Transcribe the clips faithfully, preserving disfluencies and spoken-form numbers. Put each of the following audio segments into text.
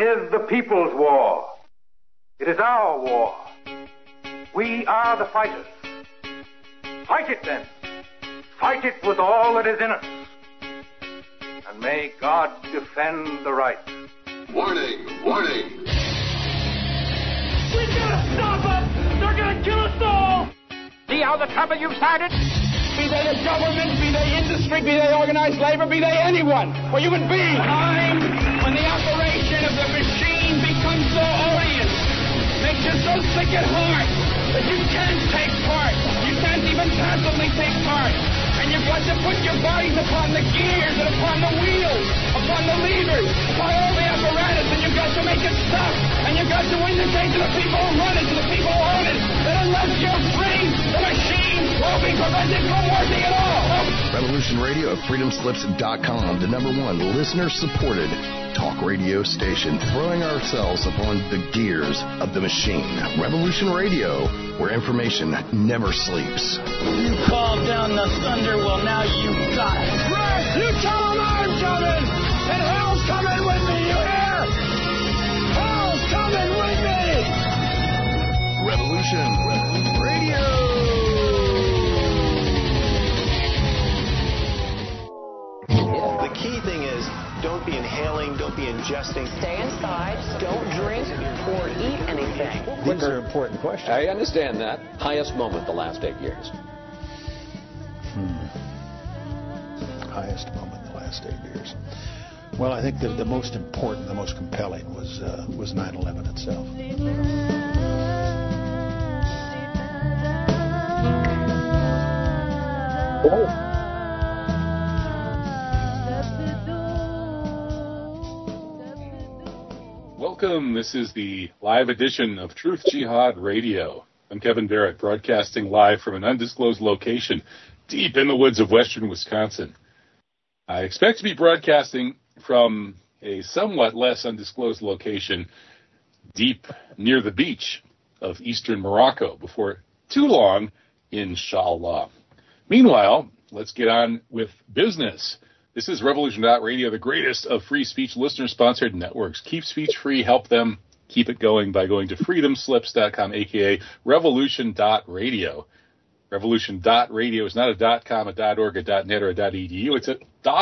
is the people's war. It is our war. We are the fighters. Fight it then. Fight it with all that is in us. And may God defend the right. Warning, warning. We gotta stop them! They're gonna kill us all! See how the trouble you've started? Be they the government, be they industry, be they organized labor, be they anyone, or human beings. Time when the operation of the machine becomes so odious, makes you so sick at heart that you can't take part. You can't even passively take part. And you've got to put your bodies upon the gears and upon the wheels, upon the levers, upon all the apparatus, and you've got to make it stop. And you've got to indicate to the people who run it, to the people who own it, that unless you're free, the machine will be prevented from working at all. Revolution Radio at freedom slips dot com, the number one listener-supported talk radio station, throwing ourselves upon the gears of the machine. Revolution Radio, where information never sleeps. You called down the thunder, well, now you got it. Right, you tell them I'm coming, and hell's coming with me, you hear? Hell's coming with me! Revolution Radio! The key thing is, don't be inhaling, don't be ingesting. Stay inside, don't drink or eat anything. These are important questions. I understand that. Highest moment the last eight years. Hmm. Highest moment the last eight years. Well, I think the, the most important, the most compelling was uh, was nine eleven itself. Oh. Welcome. This is the live edition of Truth Jihad Radio. I'm Kevin Barrett, broadcasting live from an undisclosed location deep in the woods of western Wisconsin. I expect to be broadcasting from a somewhat less undisclosed location deep near the beach of eastern Morocco before too long, inshallah. Meanwhile, let's get on with business. This is Revolution Radio, the greatest of free speech listener-sponsored networks. Keep speech free, help them keep it going by going to freedom slips dot com, a k a revolution dot radio. Revolution dot radio is not a .com, a .org, a .net, or a .edu. It's a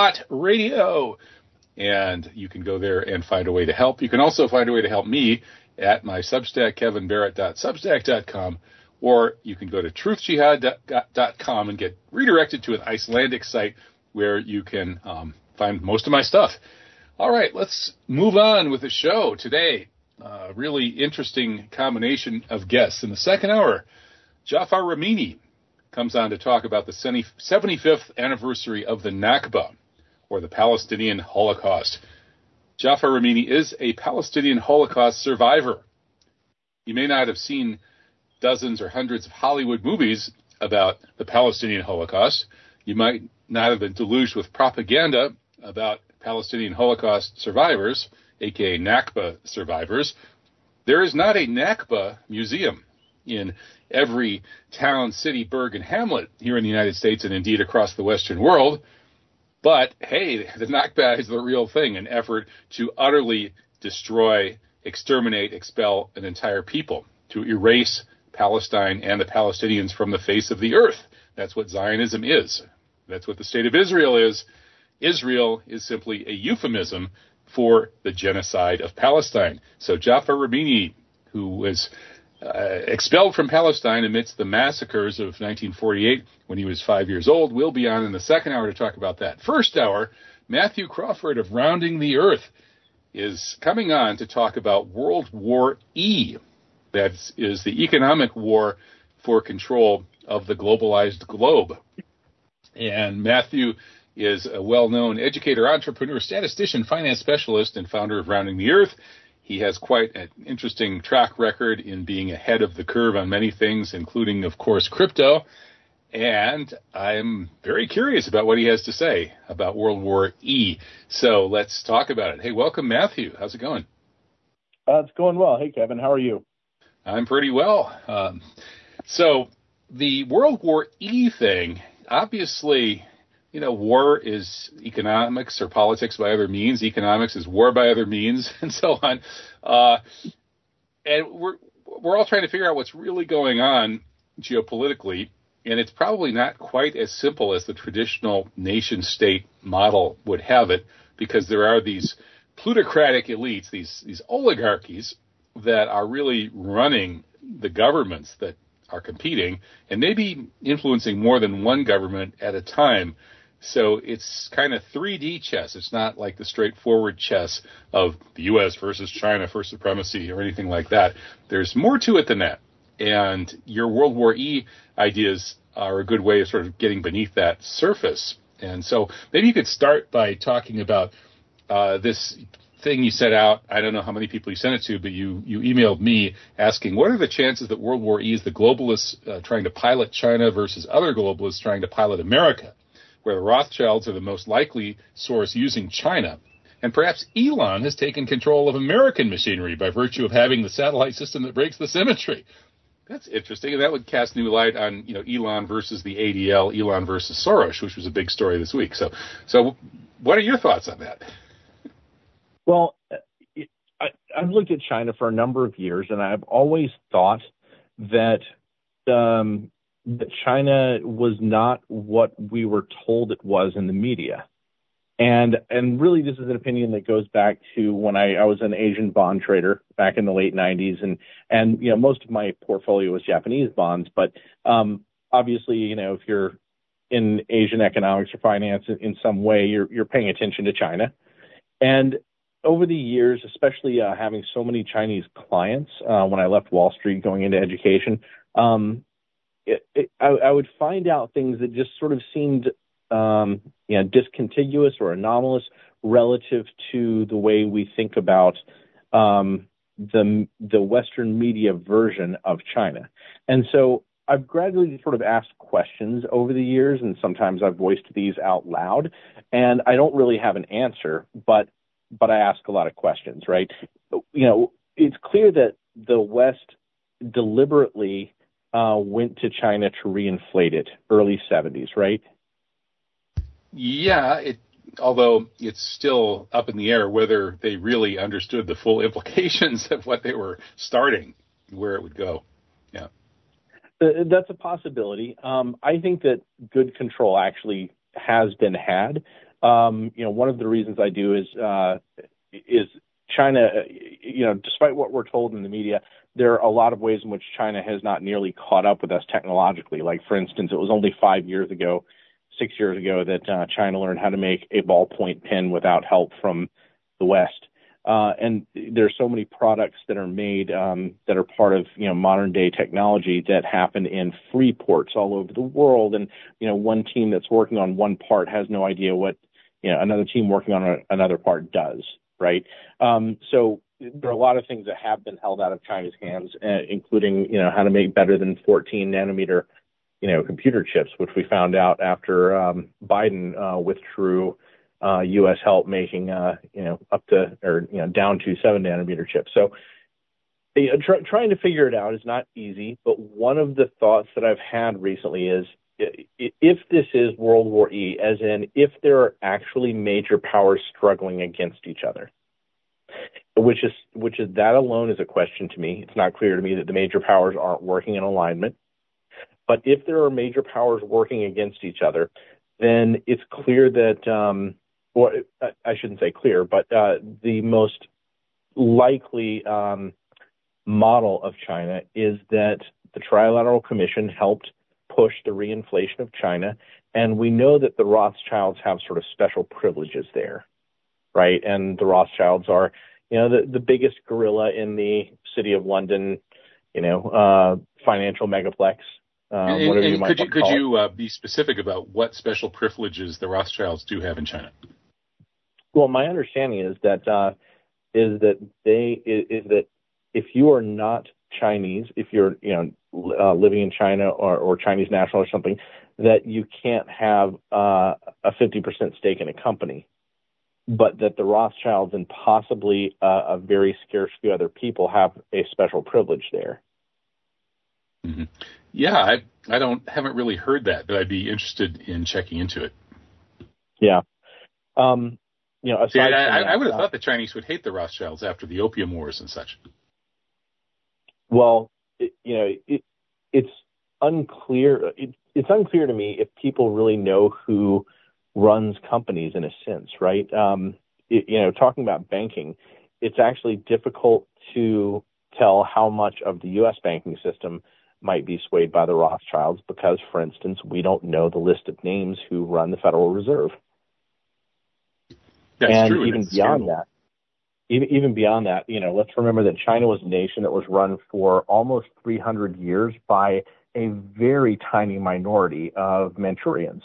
.radio. And you can go there and find a way to help. You can also find a way to help me at my Substack, kevin barrett dot substack dot com, or you can go to truth jihad dot com and get redirected to an Icelandic site where you can um, find most of my stuff. All right, let's move on with the show today. Uh, really interesting combination of guests. In the second hour, Jafar Ramini comes on to talk about the seventy-fifth anniversary of the Nakba, or the Palestinian Holocaust. Jafar Ramini is a Palestinian Holocaust survivor. You may not have seen dozens or hundreds of Hollywood movies about the Palestinian Holocaust. You might not have been deluged with propaganda about Palestinian Holocaust survivors, a k a. Nakba survivors. There is not a Nakba museum in every town, city, burg, and hamlet here in the United States and indeed across the Western world. But, hey, the Nakba is the real thing, an effort to utterly destroy, exterminate, expel an entire people, to erase Palestine and the Palestinians from the face of the earth. That's what Zionism is. That's what the State of Israel is. Israel is simply a euphemism for the genocide of Palestine. So Jafar Ramini, who was uh, expelled from Palestine amidst the massacres of nineteen forty-eight when he was five years old, will be on in the second hour to talk about that. First hour, Matthew Crawford of Rounding the Earth is coming on to talk about World War E. That is the economic war for control of the globalized globe. And Matthew is a well-known educator, entrepreneur, statistician, finance specialist, and founder of Rounding the Earth. He has quite an interesting track record in being ahead of the curve on many things, including, of course, crypto. And I'm very curious about what he has to say about World War E. So let's talk about it. Hey, welcome, Matthew. How's it going? Uh, it's going well. Hey, Kevin, how are you? I'm pretty well. Um, so the World War E thing, obviously you know, war is economics or politics by other means. Economics is war by other means, and so on. Uh, and we're we're all trying to figure out what's really going on geopolitically, and it's probably not quite as simple as the traditional nation-state model would have it, because there are these plutocratic elites, these these oligarchies that are really running the governments that are competing, and maybe influencing more than one government at a time. So it's kind of three D chess. It's not like the straightforward chess of the U S versus China for supremacy or anything like that. There's more to it than that. And your World War E ideas are a good way of sort of getting beneath that surface. And so maybe you could start by talking about uh, this thing you set out. I don't know how many people you sent it to, but you, you emailed me asking, what are the chances that World War E is the globalists uh, trying to pilot China versus other globalists trying to pilot America, where the Rothschilds are the most likely source using China. And perhaps Elon has taken control of American machinery by virtue of having the satellite system that breaks the symmetry. That's interesting, and that would cast new light on, you know, Elon versus the A D L, Elon versus Soros, which was a big story this week. So, so what are your thoughts on that? Well, I, I've looked at China for a number of years, and I've always thought that um, that China was not what we were told it was in the media. And and really, this is an opinion that goes back to when I, I was an Asian bond trader back in the late nineties, and and you know most of my portfolio was Japanese bonds. But um, obviously, you know, if you're in Asian economics or finance in, in some way, you're you're paying attention to China. And over the years, especially uh, having so many Chinese clients, uh, when I left Wall Street going into education, um, it, it, I, I would find out things that just sort of seemed Um, you know, discontiguous or anomalous relative to the way we think about um, the the Western media version of China. And so I've gradually sort of asked questions over the years, and sometimes I've voiced these out loud, and I don't really have an answer, but but I ask a lot of questions, right? You know, it's clear that the West deliberately uh, went to China to reinflate it, early seventies, right? Yeah, it, although it's still up in the air whether they really understood the full implications of what they were starting, where it would go. Yeah, uh, that's a possibility. Um, I think that good control actually has been had. Um, you know, one of the reasons I do is uh, is China. You know, despite what we're told in the media, there are a lot of ways in which China has not nearly caught up with us technologically. Like, for instance, it was only five years ago. Six years ago that uh, China learned how to make a ballpoint pen without help from the West. Uh, and there's so many products that are made um, that are part of, you know, modern day technology that happen in free ports all over the world. And, you know, one team that's working on one part has no idea what, you know, another team working on a, another part does, right? Um, so there are a lot of things that have been held out of China's hands, uh, including, you know, how to make better than fourteen nanometer you know, computer chips, which we found out after um, Biden uh, withdrew uh, U S help making, uh, you know, up to or you know down to seven nanometer chips. So uh, try, trying to figure it out is not easy. But one of the thoughts that I've had recently is, if this is World War E, as in if there are actually major powers struggling against each other, which is which is that alone is a question to me. It's not clear to me that the major powers aren't working in alignment. But if there are major powers working against each other, then it's clear that, um, or I shouldn't say clear, but uh, the most likely um, model of China is that the Trilateral Commission helped push the reinflation of China, and we know that the Rothschilds have sort of special privileges there, right? And the Rothschilds are, you know, the, the biggest gorilla in the city of London, you know, uh, financial megaplex. Um, and, and you could you, could you uh, be specific about what special privileges the Rothschilds do have in China? Well, my understanding is that uh, is that they is, is that if you are not Chinese, if you're you know uh, living in China or, or Chinese national or something, that you can't have uh, a fifty percent stake in a company, but that the Rothschilds and possibly uh, a very scarce few other people have a special privilege there. Mm-hmm. Yeah, I I don't haven't really heard that, but I'd be interested in checking into it. Yeah. Um, you know, See, I, I, that, I would have uh, thought the Chinese would hate the Rothschilds after the Opium Wars and such. Well, it, you know, it, it's unclear. It, it's unclear to me if people really know who runs companies in a sense, right? Um, it, you know, talking about banking, it's actually difficult to tell how much of the U S banking system might be swayed by the Rothschilds because, for instance, we don't know the list of names who run the Federal Reserve. That's and true, even and beyond that, even, even beyond that, you know, let's remember that China was a nation that was run for almost three hundred years by a very tiny minority of Manchurians.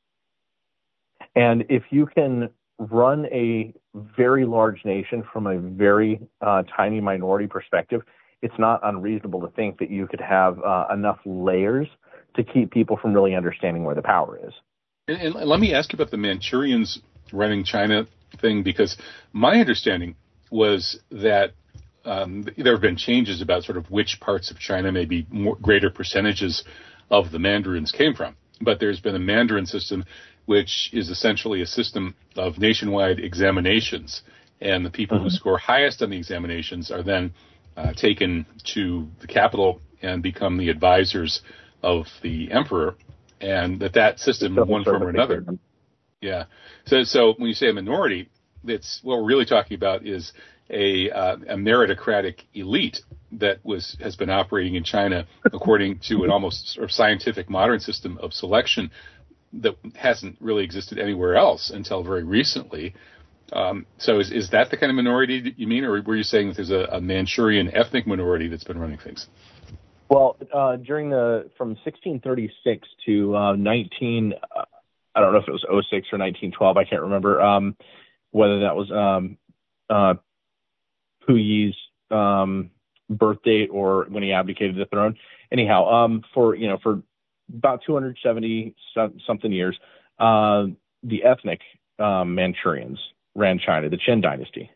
And if you can run a very large nation from a very uh, tiny minority perspective, it's not unreasonable to think that you could have uh, enough layers to keep people from really understanding where the power is. And, and let me ask you about the Manchurians running China thing, because my understanding was that um, there have been changes about sort of which parts of China maybe more, greater percentages of the Mandarins came from. But there's been a Mandarin system, which is essentially a system of nationwide examinations. And the people mm-hmm. who score highest on the examinations are then uh, taken to the capital and become the advisors of the emperor. And that that system, one form or another. Yeah. So, so when you say a minority, it's what we're really talking about is a, uh, a meritocratic elite that was has been operating in China according to an almost sort of scientific modern system of selection that hasn't really existed anywhere else until very recently. Um, so is, is that the kind of minority that you mean, or were you saying that there's a, a Manchurian ethnic minority that's been running things? Well, uh, during the from sixteen thirty-six to uh, nineteen, uh, I don't know if it was oh six or nineteen twelve, I can't remember um, whether that was um, uh, Puyi's um, birth date or when he abdicated the throne. Anyhow, um, for you know for about two hundred seventy something years, uh, the ethnic um, Manchurians ran China, the Qin dynasty.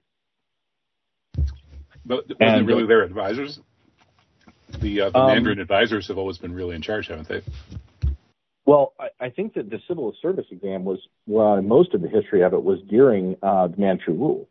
But wasn't and, it really their advisors? The, uh, the um, Mandarin advisors have always been really in charge, haven't they? Well, I, I think that the civil service exam was, well, most of the history of it was during uh, the Manchu rule.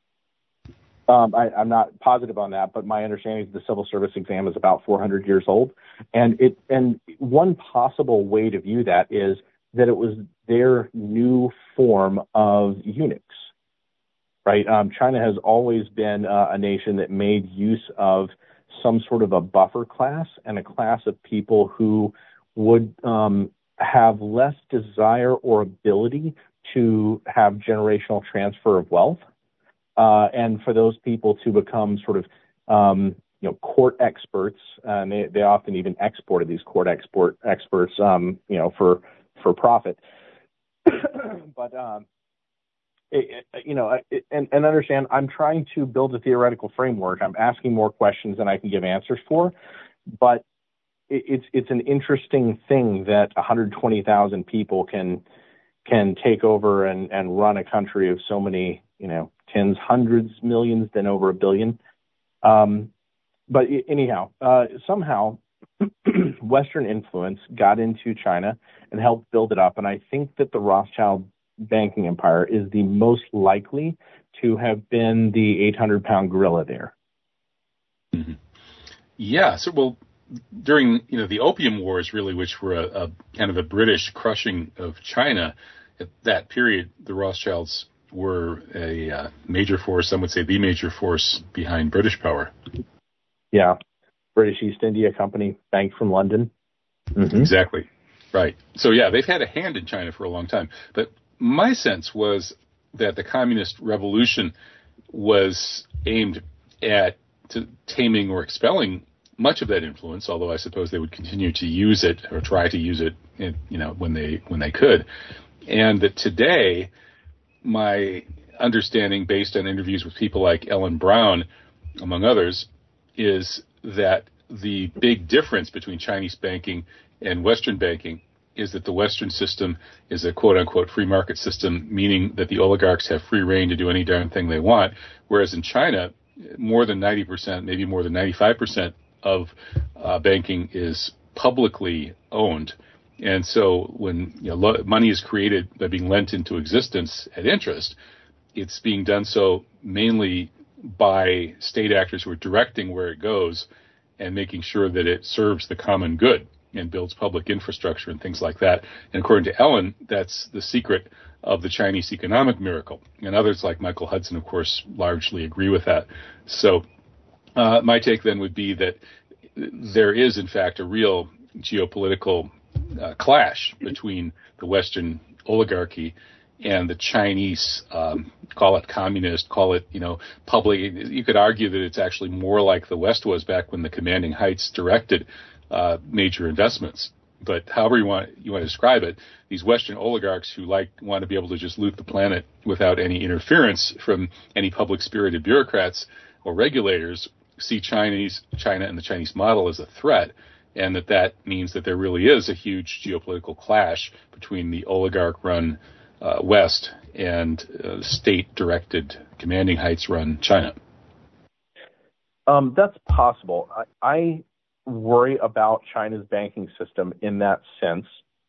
Um, I, I'm not positive on that, but my understanding is the civil service exam is about four hundred years old. And it and one possible way to view that is that it was their new form of eunuchs, right? Um, China has always been uh, a nation that made use of some sort of a buffer class and a class of people who would um, have less desire or ability to have generational transfer of wealth. Uh, and for those people to become sort of, um, you know, court experts, and they, they often even exported these court export experts, um, you know, for for profit. but um, it, it, you know, it, and, and understand, I'm trying to build a theoretical framework. I'm asking more questions than I can give answers for, but it, it's it's an interesting thing that one hundred twenty thousand people can can take over and, and run a country of so many, you know, tens, hundreds, millions, then over a billion. Um, but anyhow, uh, somehow Western influence got into China and helped build it up. And I think that the Rothschild banking empire is the most likely to have been the eight hundred pound gorilla there. Mm-hmm. Yeah. So, well, during, you know, the Opium Wars, really, which were a, a kind of a British crushing of China, at that period, the Rothschilds were a uh, major force, some would say the major force behind British power. Yeah. British East India Company, bank from London. Mm-hmm. Exactly. Right. So, yeah, they've had a hand in China for a long time. But my sense was that the communist revolution was aimed at to taming or expelling much of that influence, although I suppose they would continue to use it or try to use it, in, you know, when they when they could. And that today, my understanding, based on interviews with people like Ellen Brown, among others, is that the big difference between Chinese banking and Western banking is that the Western system is a quote-unquote free market system, meaning that the oligarchs have free reign to do any darn thing they want, whereas in China, more than ninety percent, maybe more than ninety-five percent of uh, banking is publicly owned, And so when you know, lo- money is created by being lent into existence at interest, it's being done so mainly by state actors who are directing where it goes and making sure that it serves the common good and builds public infrastructure and things like that. And according to Ellen, that's the secret of the Chinese economic miracle. And others like Michael Hudson, of course, largely agree with that. So uh, my take then would be that there is, in fact, a real geopolitical uh, clash between the Western oligarchy and the Chinese, um, call it communist, call it, you know, public. You could argue that it's actually more like the West was back when the commanding heights directed uh, major investments. But however you want you want to describe it, these Western oligarchs who like want to be able to just loot the planet without any interference from any public-spirited bureaucrats or regulators see Chinese China and the Chinese model as a threat, and that that means that there really is a huge geopolitical clash between the oligarch-run uh, West and uh, state-directed commanding heights-run China. Um, that's possible. I, I worry about China's banking system in that sense.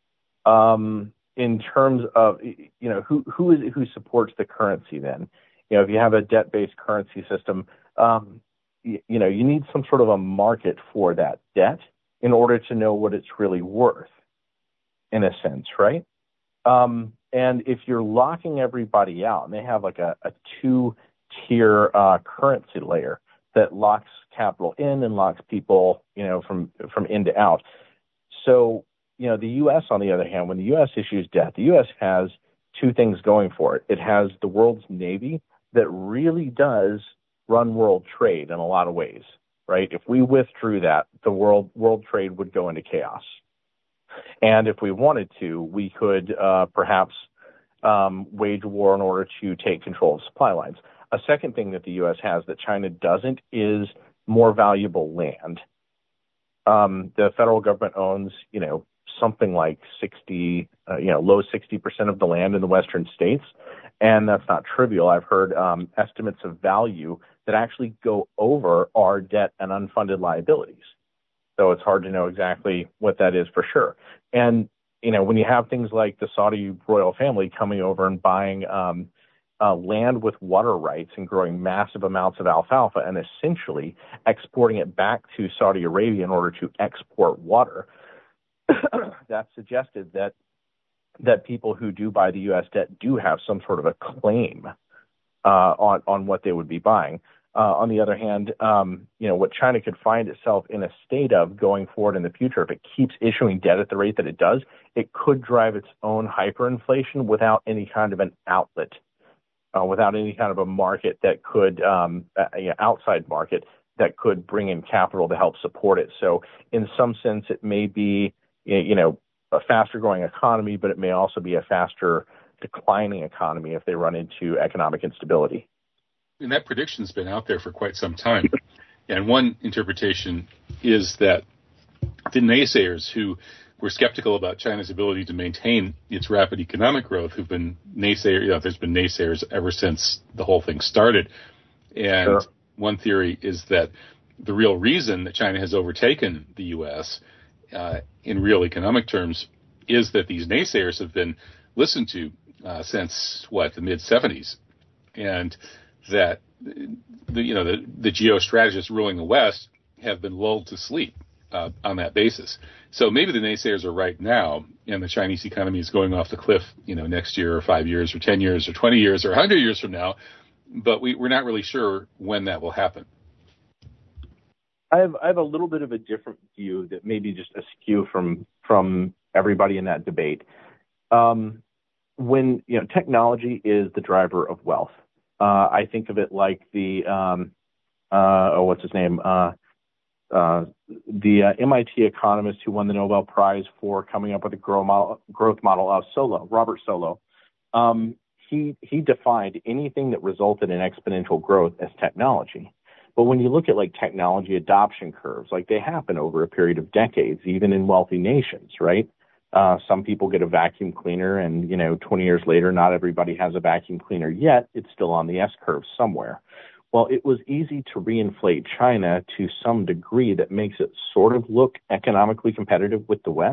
Um, in terms of, you know, who who is it who supports the currency then? You know, if you have a debt-based currency system, um, you, you know, you need some sort of a market for that debt in order to know what it's really worth, in a sense, right? Um, and if you're locking everybody out, and they have like a, a two-tier uh, currency layer that locks capital in and locks people, you know, from from in to out. So, you know, the U S, on the other hand, when the U S issues debt, the U S has two things going for it. It has the world's navy that really does run world trade in a lot of ways, right? If we withdrew that, the world world trade would go into chaos. And if we wanted to, we could uh, perhaps um, wage war in order to take control of supply lines. A second thing that the U S has that China doesn't is more valuable land. Um, the federal government owns, you know, something like sixty, uh, you know, low sixty percent of the land in the western states. And that's not trivial. I've heard um, estimates of value that actually go over our debt and unfunded liabilities. So it's hard to know exactly what that is for sure. And, you know, when you have things like the Saudi royal family coming over and buying um, uh, land with water rights and growing massive amounts of alfalfa and essentially exporting it back to Saudi Arabia in order to export water, that suggested that that people who do buy the U S debt do have some sort of a claim uh, on, on what they would be buying. Uh, on the other hand, um, you know, what China could find itself in a state of going forward in the future, if it keeps issuing debt at the rate that it does, it could drive its own hyperinflation without any kind of an outlet, uh, without any kind of a market that could, um, uh, you know, outside market that could bring in capital to help support it. So in some sense, it may be, you know, a faster growing economy, but it may also be a faster declining economy if they run into economic instability. And that prediction's been out there for quite some time. And one interpretation is that the naysayers who were skeptical about China's ability to maintain its rapid economic growth, who've been naysayers, you know, there's been naysayers ever since the whole thing started. And sure. One theory is that the real reason that China has overtaken the U S uh, in real economic terms is that these naysayers have been listened to uh, since, what, the mid-seventies. And that the you know the, the geostrategists ruling the West have been lulled to sleep uh, on that basis. So maybe the naysayers are right now, and the Chinese economy is going off the cliff, you know, next year or five years or ten years or twenty years or a hundred years from now. But we, we're not really sure when that will happen. I have I have a little bit of a different view that maybe just askew from from everybody in that debate. Um, when you know technology is the driver of wealth. Uh, I think of it like the, um, uh, oh, what's his name? Uh, uh, the uh, M I T economist who won the Nobel Prize for coming up with a growth model, growth model of Solow, Robert Solow. Um, he, he defined anything that resulted in exponential growth as technology. But when you look at like technology adoption curves, like they happen over a period of decades, even in wealthy nations, right? Uh, some people get a vacuum cleaner and, you know, twenty years later, not everybody has a vacuum cleaner yet. It's still on the S-curve somewhere. Well, it was easy to reinflate China to some degree that makes it sort of look economically competitive with the West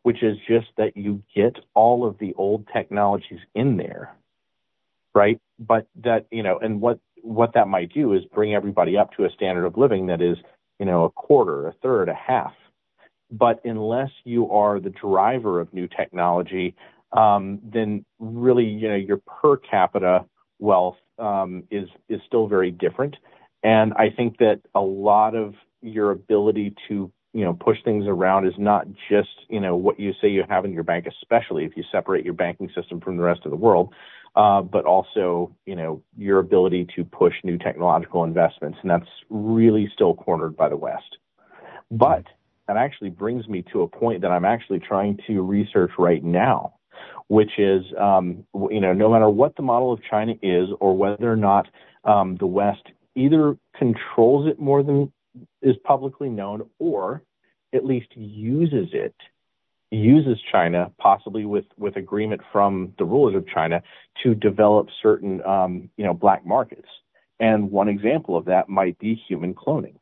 which is just that you get all of the old technologies in there, right? But that, you know, and what, what that might do is bring everybody up to a standard of living that is, you know, a quarter, a third, a half. But unless you are the driver of new technology, um, then really, you know, your per capita wealth um, is is still very different. And I think that a lot of your ability to, you know, push things around is not just, you know, what you say you have in your bank, especially if you separate your banking system from the rest of the world, uh, but also, you know, your ability to push new technological investments. And that's really still cornered by the West. But that actually brings me to a point that I'm actually trying to research right now, which is, um, you know, no matter what the model of China is or whether or not um, the West either controls it more than is publicly known or at least uses it, uses China, possibly with, with agreement from the rulers of China, to develop certain, um, you know, black markets. And one example of that might be human cloning.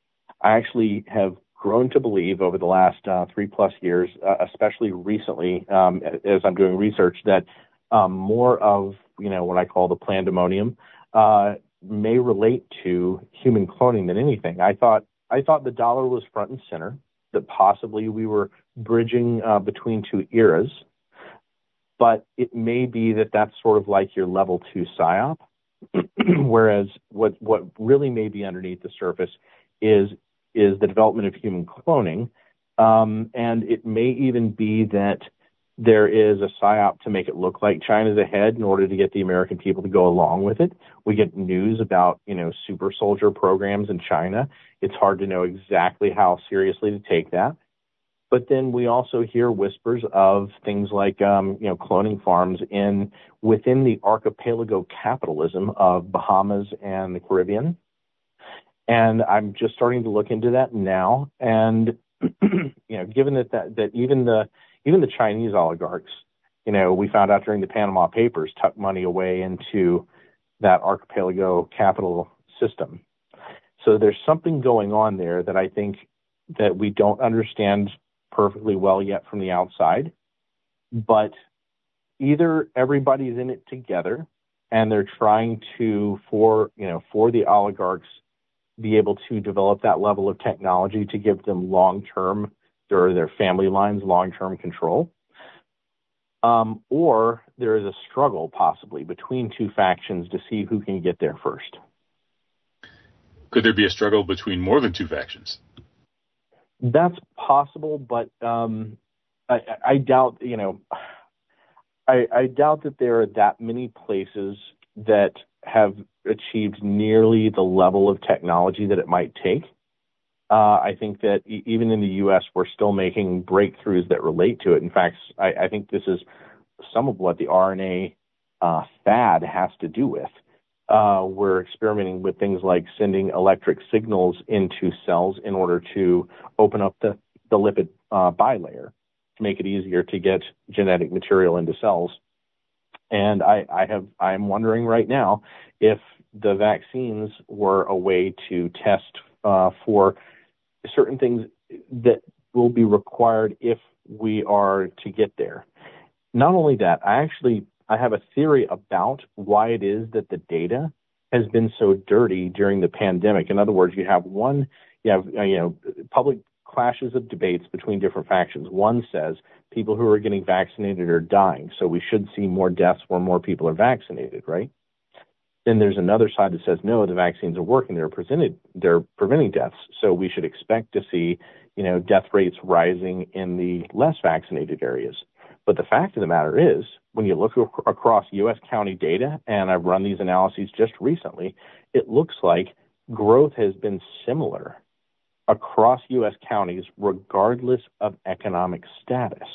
I actually have grown to believe over the last uh, three plus years, uh, especially recently, um, as I'm doing research, that um, more of, you know, what I call the pandemonium uh, may relate to human cloning than anything. I thought I thought the dollar was front and center, that possibly we were bridging uh, between two eras, but it may be that that's sort of like your level two psyop, whereas what what really may be underneath the surface is is the development of human cloning, um, and it may even be that there is a psyop to make it look like China's ahead in order to get the American people to go along with it. We get news about, you know, super soldier programs in China. It's hard to know exactly how seriously to take that. But then we also hear whispers of things like, um, you know, cloning farms in within the archipelago capitalism of Bahamas and the Caribbean. And I'm just starting to look into that now. And, you know, given that, that, that even the, even the Chinese oligarchs, you know, we found out during the Panama Papers, tuck money away into that archipelago capital system. So there's something going on there that I think that we don't understand perfectly well yet from the outside. But either everybody's in it together and they're trying to, for, you know, for the oligarchs, be able to develop that level of technology to give them long-term, or their family lines long-term control. Um, or there is a struggle possibly between two factions to see who can get there first. Could there be a struggle between more than two factions? That's possible, but um, I, I doubt, you know, I, I doubt that there are that many places that have achieved nearly the level of technology that it might take. Uh, I think that e- even in the U S, we're still making breakthroughs that relate to it. In fact, I, I think this is some of what the R N A uh, fad has to do with. Uh, we're experimenting with things like sending electric signals into cells in order to open up the, the lipid uh, bilayer to make it easier to get genetic material into cells. And I, I have, I'm wondering right now if the vaccines were a way to test uh, for certain things that will be required if we are to get there. Not only that, I actually, I have a theory about why it is that the data has been so dirty during the pandemic. In other words, you have one, you have, you know, public clashes of debates between different factions. One says people who are getting vaccinated are dying, so we should see more deaths where more people are vaccinated, right? Then there's another side that says, no, the vaccines are working. They're presented, they're preventing deaths. So we should expect to see, you know, death rates rising in the less vaccinated areas. But the fact of the matter is, when you look ac- across U S county data, and I've run these analyses just recently, it looks like growth has been similar across U S counties, regardless of economic status.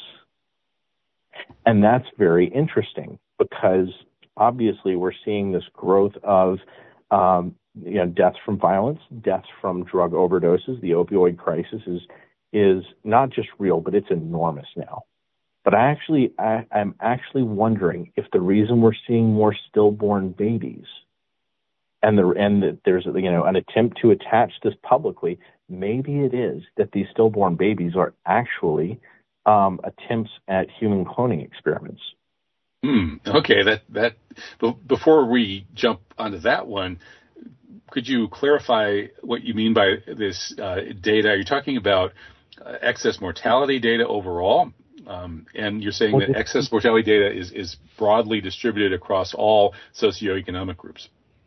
And that's very interesting because obviously we're seeing this growth of um, you know, deaths from violence, deaths from drug overdoses. The opioid crisis is is not just real, but it's enormous now. But I actually, I, I'm actually wondering if the reason we're seeing more stillborn babies, and the and the, there's you know an attempt to attach this publicly, maybe it is that these stillborn babies are actually um, attempts at human cloning experiments. Hmm. Okay. That that. Before we jump onto that one, could you clarify what you mean by this uh, data? Are you talking about uh, excess mortality data overall? Um, and you're saying that excess mortality data is, is broadly distributed across all socioeconomic groups?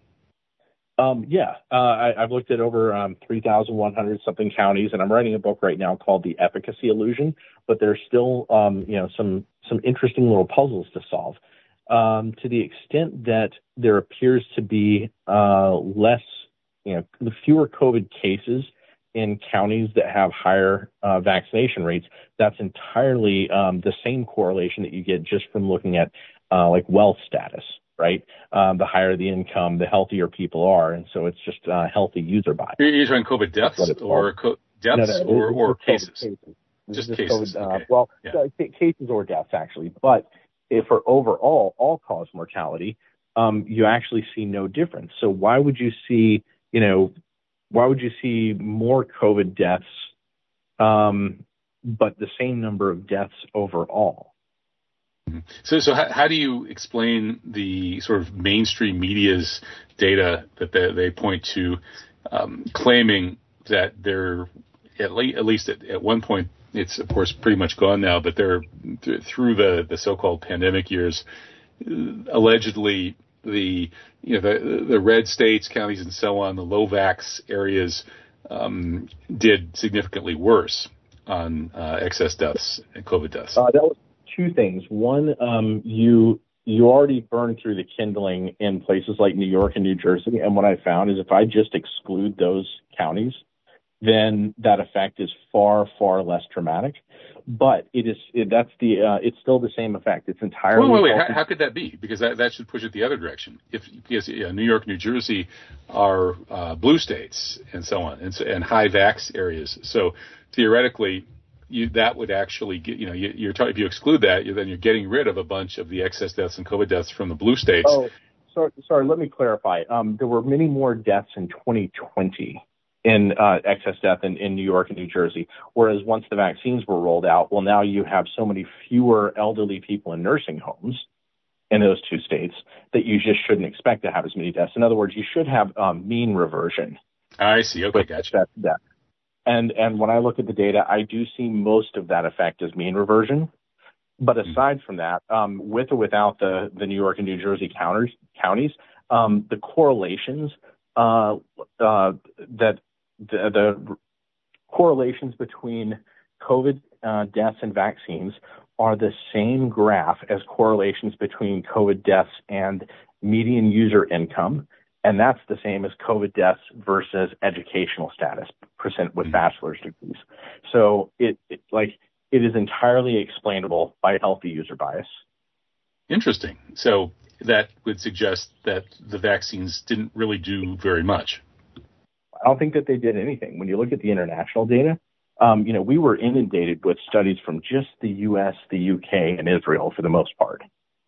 Um, yeah, uh, I, I've looked at over um, three thousand one hundred something counties, and I'm writing a book right now called The Efficacy Illusion. But there's still, um, you know, some some interesting little puzzles to solve. Um, to the extent that there appears to be uh, less, you know, fewer COVID cases in counties that have higher uh, vaccination rates, that's entirely um, the same correlation that you get just from looking at uh, like wealth status, right? Um, the higher the income, the healthier people are, and so it's just uh, healthy user bias. You're talking COVID deaths or co- deaths no, no, or, or cases? cases? Just, just cases. COVID, okay. uh, well, yeah. cases or deaths actually, but if for overall all-cause mortality, um, you actually see no difference. So why would you see, you know, why would you see more COVID deaths, um, but the same number of deaths overall? So, so how, how do you explain the sort of mainstream media's data that they, they point to, um, claiming that they're at, le- at least at, at one point, it's of course pretty much gone now, but they're th- through the, the so-called pandemic years, uh, allegedly the you know the the red states, counties, and so on, the low vax areas um, did significantly worse on uh, excess deaths and COVID deaths. Uh, that was two things. One, um, you you already burned through the kindling in places like New York and New Jersey, and what I found is if I just exclude those counties, then that effect is far, far less dramatic. But it is it, that's the uh, it's still the same effect. It's entirely. Wait, wait, wait. How, how could that be? Because that, that should push it the other direction. If because you know, New York, New Jersey are uh, blue states and so on, and, so, and high vax areas. So theoretically, you, that would actually get you know you, you're talking if you exclude that, you, then you're getting rid of a bunch of the excess deaths and COVID deaths from the blue states. Oh, sorry, sorry. Let me clarify. Um, there were many more deaths in twenty twenty. In uh, excess death in, in New York and New Jersey, whereas once the vaccines were rolled out, well, now you have so many fewer elderly people in nursing homes in those two states that you just shouldn't expect to have as many deaths. In other words, you should have um, mean reversion. I see. Okay, gotcha. Death. And and when I look at the data, I do see most of that effect as mean reversion. But aside mm-hmm. from that, um, with or without the, the New York and New Jersey counters, counties, um, the correlations uh, uh, that The, the correlations between COVID uh, deaths and vaccines are the same graph as correlations between COVID deaths and median user income, and that's the same as COVID deaths versus educational status percent with bachelor's degrees. So it, it like it is entirely explainable by healthy user bias. Interesting. So that would suggest that the vaccines didn't really do very much. I don't think that they did anything. When you look at the international data, um, you know, we were inundated with studies from just the U S, the U K, and Israel for the most part.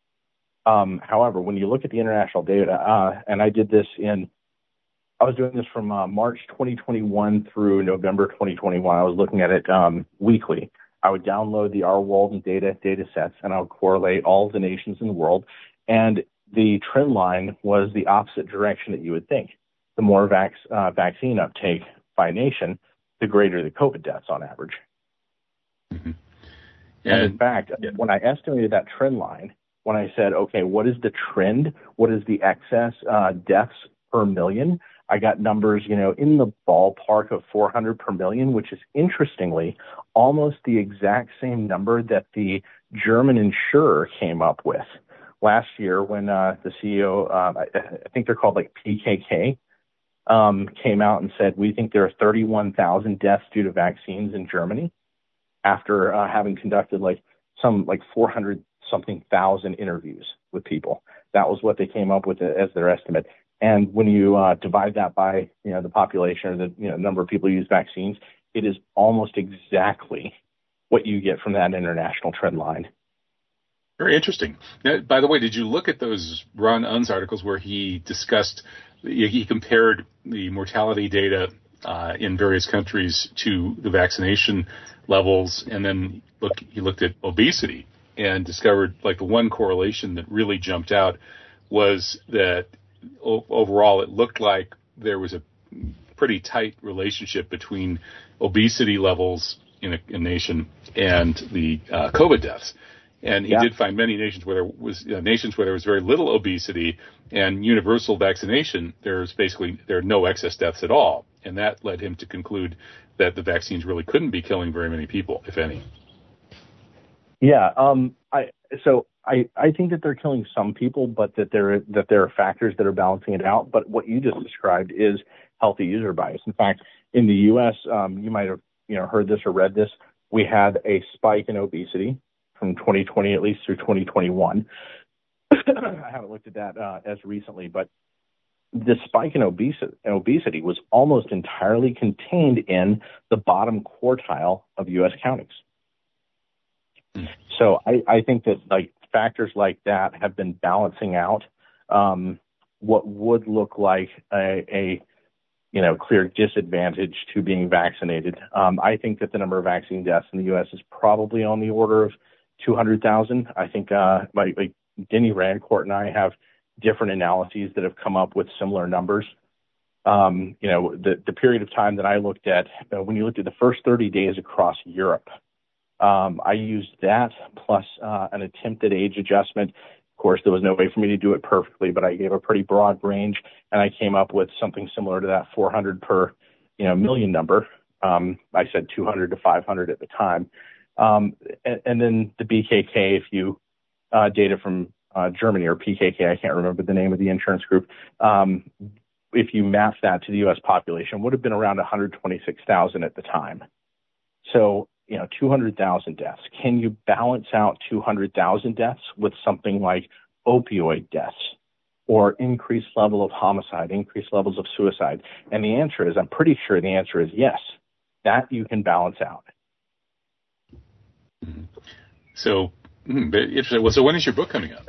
Um, however, when you look at the international data, uh, and I did this in, I was doing this from uh, March twenty twenty-one through November twenty twenty-one. I was looking at it um, weekly. I would download the Our World and Data data sets, and I would correlate all of the nations in the world. And the trend line was the opposite direction that you would think. The more vac- uh, vaccine uptake by nation, the greater the COVID deaths on average. Mm-hmm. And, and in fact, yeah. when I estimated that trend line, when I said, okay, what is the trend? What is the excess uh, deaths per million? I got numbers, you know, in the ballpark of four hundred per million, which is interestingly almost the exact same number that the German insurer came up with last year when uh, the C E O, uh, I, I think they're called like P K K, Um, came out and said, we think there are thirty-one thousand deaths due to vaccines in Germany after uh, having conducted like some like four hundred something thousand interviews with people. That was what they came up with as their estimate. And when you uh, divide that by, you know, the population or the you know, number of people who use vaccines, it is almost exactly what you get from that international trend line. Very interesting. Now, by the way, did you look at those Ron Unz articles where he discussed, he compared the mortality data uh, in various countries to the vaccination levels, and then look, he looked at obesity and discovered like the one correlation that really jumped out was that o- overall it looked like there was a pretty tight relationship between obesity levels in a, a nation and the uh, COVID deaths. And he yeah. did find many nations where there was uh, nations where there was very little obesity and universal vaccination. There's basically there are no excess deaths at all, and that led him to conclude that the vaccines really couldn't be killing very many people, if any. Yeah. Um. I so I I think that they're killing some people, but that there that there are factors that are balancing it out. But what you just described is healthy user bias. In fact, in the U S, um, you might have you know heard this or read this. We had a spike in obesity from twenty twenty at least through twenty twenty-one. I haven't looked at that uh, as recently, but the spike in obesity, obesity was almost entirely contained in the bottom quartile of U S counties. Mm. So I, I think that like factors like that have been balancing out um, what would look like a, a you know clear disadvantage to being vaccinated. Um, I think that the number of vaccine deaths in the U S is probably on the order of two hundred thousand. I think uh, my, like Denny Rancourt and I have different analyses that have come up with similar numbers. Um, you know, the, the period of time that I looked at, uh, when you looked at the first thirty days across Europe, um, I used that plus uh, an attempted age adjustment. Of course, there was no way for me to do it perfectly, but I gave a pretty broad range, and I came up with something similar to that four hundred per, you know, million number. Um, I said two hundred to five hundred at the time. Um, and, and then the B K K, if you uh, data from uh, Germany or P K K, I can't remember the name of the insurance group. Um, if you map that to the U S population, would have been around one hundred twenty-six thousand at the time. So, you know, two hundred thousand deaths. Can you balance out two hundred thousand deaths with something like opioid deaths or increased level of homicide, increased levels of suicide? And the answer is, I'm pretty sure the answer is yes. That you can balance out. So, interesting. Well, so when is your book coming out?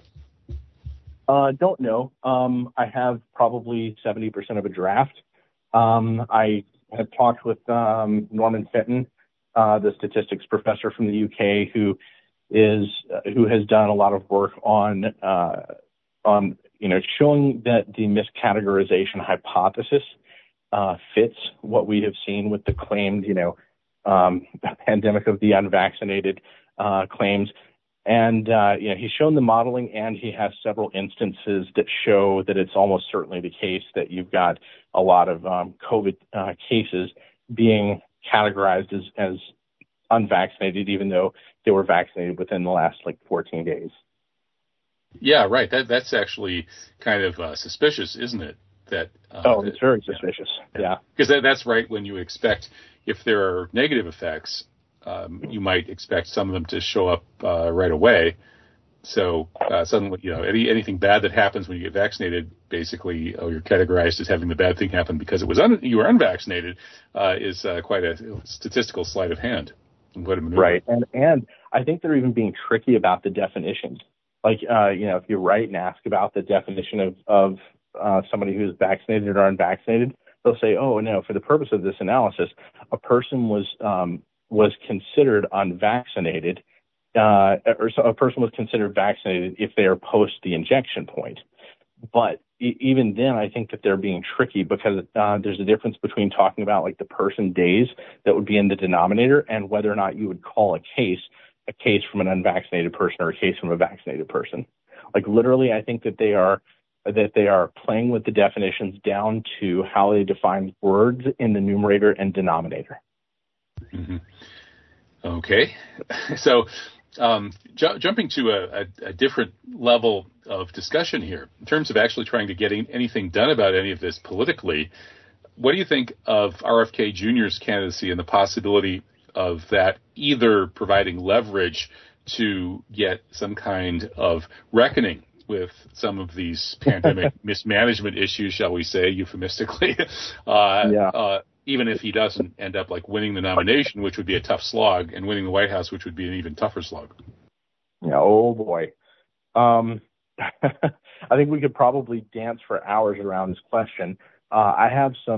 Uh, don't know. Um, I have probably seventy percent of a draft. Um, I have talked with um, Norman Fenton, uh, the statistics professor from the U K, who is uh, who has done a lot of work on uh, on you know showing that the miscategorization hypothesis uh, fits what we have seen with the claimed you know um, pandemic of the unvaccinated uh, claims. And, uh, you know, he's shown the modeling, and he has several instances that show that it's almost certainly the case that you've got a lot of um, COVID uh, cases being categorized as, as unvaccinated, even though they were vaccinated within the last, like, fourteen days. Yeah, right. That That's actually kind of uh, suspicious, isn't it? That uh, Oh, it's very suspicious, yeah. Because yeah. that, that's right when you expect, if there are negative effects, Um, you might expect some of them to show up uh, right away. So uh, suddenly, you know, any, anything bad that happens when you get vaccinated, basically, oh, you're categorized as having the bad thing happen because it was un- you were unvaccinated, uh, is uh, quite a statistical sleight of hand. What a maneuver. Right, and and I think they're even being tricky about the definitions. Like, uh, you know, if you write and ask about the definition of of uh, somebody who's vaccinated or unvaccinated, they'll say, oh no, for the purpose of this analysis, a person was um, was considered unvaccinated, uh, or so a person was considered vaccinated if they are post the injection point. But e- even then, I think that they're being tricky because uh, there's a difference between talking about like the person days that would be in the denominator and whether or not you would call a case a case from an unvaccinated person or a case from a vaccinated person. Like literally, I think that they are that they are playing with the definitions down to how they define words in the numerator and denominator. Mm-hmm. Okay, so um, ju- jumping to a, a, a different level of discussion here, in terms of actually trying to get anything done about any of this politically, what do you think of R F K Junior's candidacy and the possibility of that either providing leverage to get some kind of reckoning with some of these pandemic mismanagement issues, shall we say, euphemistically, uh, yeah. uh, even if he doesn't end up like winning the nomination, which would be a tough slog, and winning the White House, which would be an even tougher slog. Yeah, oh boy. Um, I think we could probably dance for hours around this question. Uh, I have some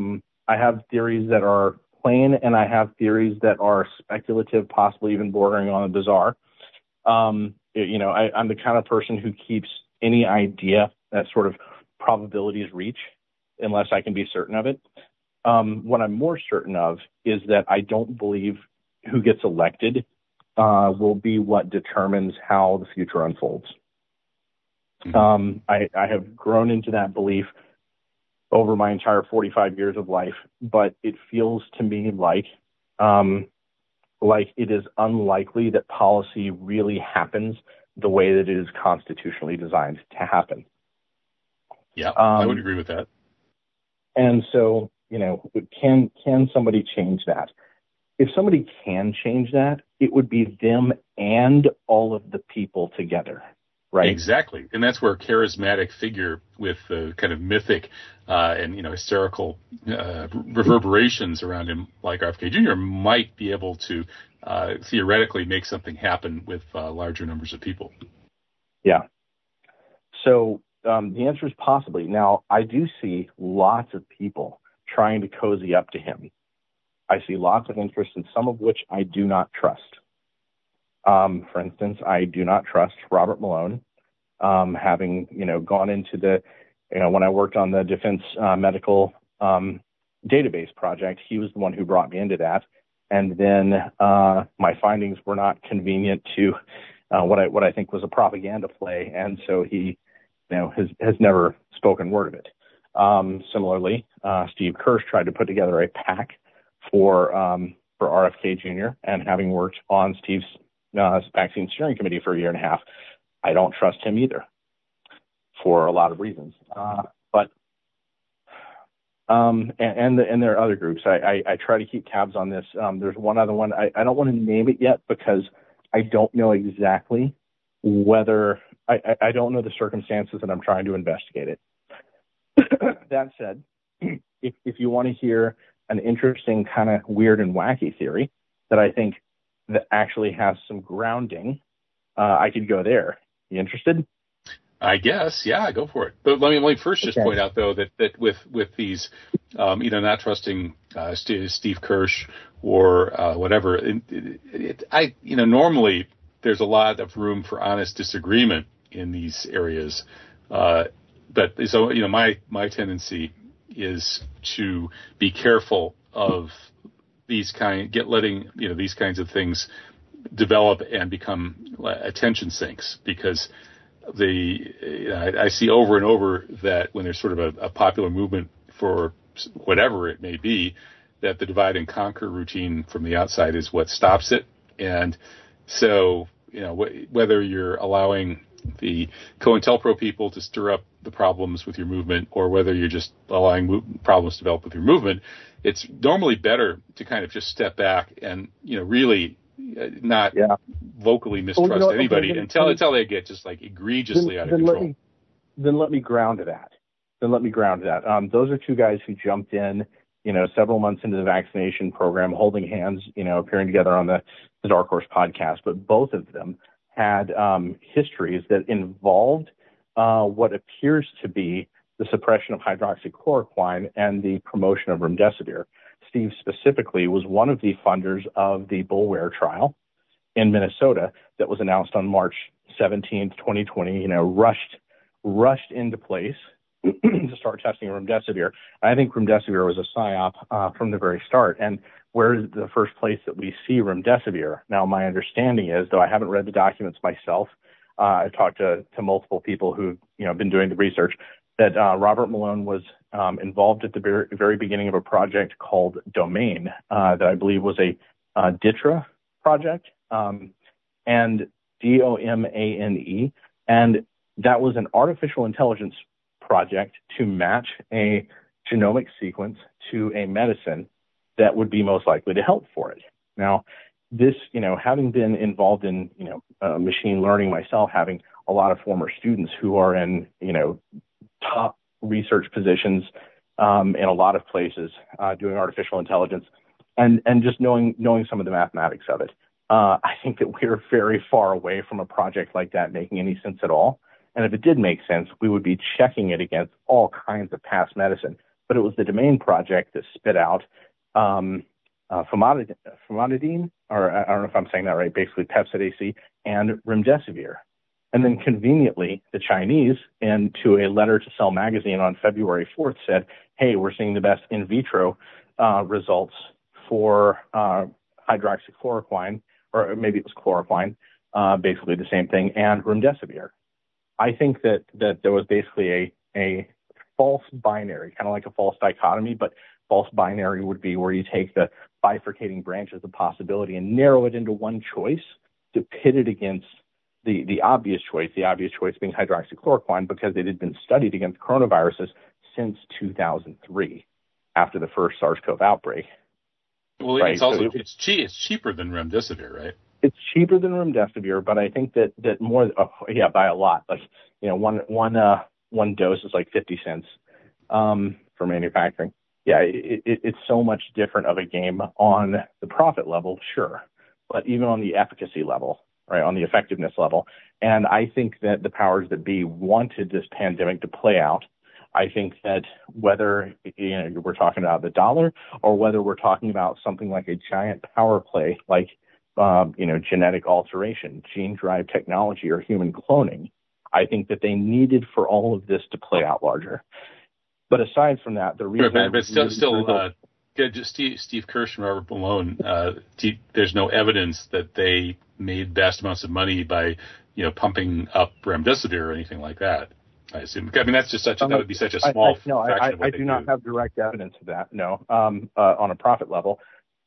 I have theories that are plain, and I have theories that are speculative, possibly even bordering on the bizarre. Um, you know, I, I'm the kind of person who keeps any idea that sort of probabilities reach unless I can be certain of it. Um, what I'm more certain of is that I don't believe who gets elected uh, will be what determines how the future unfolds. Mm-hmm. Um, I, I have grown into that belief over my entire forty-five years of life, but it feels to me like um, like it is unlikely that policy really happens the way that it is constitutionally designed to happen. Yeah, um, I would agree with that. And so, you know, can can somebody change that? If somebody can change that, it would be them and all of the people together, right? Exactly. And that's where a charismatic figure with uh, kind of mythic uh, and, you know, hysterical uh, reverberations around him, like R F K Junior, might be able to uh, theoretically make something happen with uh, larger numbers of people. Yeah. So um, the answer is possibly. Now, I do see lots of people trying to cozy up to him. I see lots of interest in some of which I do not trust. Um, for instance, I do not trust Robert Malone, um, having, you know, gone into the, you know, when I worked on the Defense uh, Medical um, Database project, he was the one who brought me into that. And then uh, my findings were not convenient to uh, what I what I think was a propaganda play, and so he, you know, has has never spoken word of it. Um, similarly, uh, Steve Kirsch tried to put together a PAC for um, for R F K Junior, and having worked on Steve's uh, vaccine steering committee for a year and a half, I don't trust him either for a lot of reasons. Uh, but um, and and, the, and there are other groups. I, I, I try to keep tabs on this. Um, there's one other one. I, I don't want to name it yet because I don't know exactly whether I, I, I don't know the circumstances, and I'm trying to investigate it. That said, if, if you want to hear an interesting kind of weird and wacky theory that I think that actually has some grounding, uh, I could go there. You interested? I guess, yeah, go for it. But let me, let me first just okay. point out, though, that, that with, with these, um, you know, not trusting uh, Steve, Steve Kirsch or uh, whatever, it, it, it, I, you know, normally there's a lot of room for honest disagreement in these areas. Uh, but so, you know, my, my tendency is to be careful of these kind, get letting, you know, these kinds of things develop and become attention sinks, because the, I, I see over and over that when there's sort of a, a popular movement for whatever it may be, that the divide and conquer routine from the outside is what stops it. And so, you know, wh- whether you're allowing the COINTELPRO people to stir up the problems with your movement, or whether you're just allowing mo- problems to develop with your movement, it's normally better to kind of just step back and, you know, really uh, not yeah. vocally mistrust well, you know, okay, anybody then, until then, until they get just like egregiously then, out of then control. Let me, then let me ground that. Then let me ground that. Um, those are two guys who jumped in, you know, several months into the vaccination program, holding hands, you know, appearing together on the, the Dark Horse podcast. But both of them had um, histories that involved uh, what appears to be the suppression of hydroxychloroquine and the promotion of remdesivir. Steve specifically was one of the funders of the Boulware trial in Minnesota that was announced on March seventeenth, twenty twenty, you know, rushed, rushed into place to start testing remdesivir. I think remdesivir was a psyop uh, from the very start. And where's the first place that we see remdesivir? Now, my understanding is, though I haven't read the documents myself, uh, I've talked to, to multiple people who've, you know, been doing the research, that uh, Robert Malone was um, involved at the very, very beginning of a project called Domain, uh, that I believe was a uh, DITRA project, um, and D O M A N E, and that was an artificial intelligence project to match a genomic sequence to a medicine that would be most likely to help for it. Now, this, you know, having been involved in, you know, uh, machine learning myself, having a lot of former students who are in, you know, top research positions um, in a lot of places uh, doing artificial intelligence, and, and just knowing knowing some of the mathematics of it, uh, I think that we're very far away from a project like that making any sense at all. And if it did make sense, we would be checking it against all kinds of past medicine. but it was the Domain project that spit out um, uh, famotidine, famotidine, or I don't know if I'm saying that right, basically Pepcid A C, and remdesivir. And then conveniently, the Chinese, and to a letter to Cell magazine on February fourth, said, hey, we're seeing the best in vitro uh, results for uh, hydroxychloroquine, or maybe it was chloroquine, uh, basically the same thing, and remdesivir. I think that, that there was basically a, a false binary, kind of like a false dichotomy, but false binary would be where you take the bifurcating branches of possibility and narrow it into one choice to pit it against the, the obvious choice, the obvious choice being hydroxychloroquine, because it had been studied against coronaviruses since two thousand three, after the first SARS-CoV outbreak. Well, right? it's also so it, it's, cheap, it's cheaper than remdesivir, right? It's cheaper than remdesivir, but I think that that more, oh, yeah, by a lot. Like, you know, one one uh one dose is like fifty cents um, for manufacturing. Yeah, it, it, it's so much different of a game on the profit level, sure, but even on the efficacy level, right, on the effectiveness level. And I think that the powers that be wanted this pandemic to play out. I think that whether, you know, we're talking about the dollar or whether we're talking about something like a giant power play, like, um, you know, genetic alteration, gene drive technology, or human cloning, I think that they needed for all of this to play out larger. But aside from that, the reason, sure, but still, still, uh, just Steve, Steve Kirsch and Robert Malone, uh, there's no evidence that they made vast amounts of money by, you know, pumping up remdesivir or anything like that. I assume. I mean, that's just such a, that would be such a small I, I, no, fraction I, of what I they do do. not have direct evidence of that. No, um, uh, on a profit level.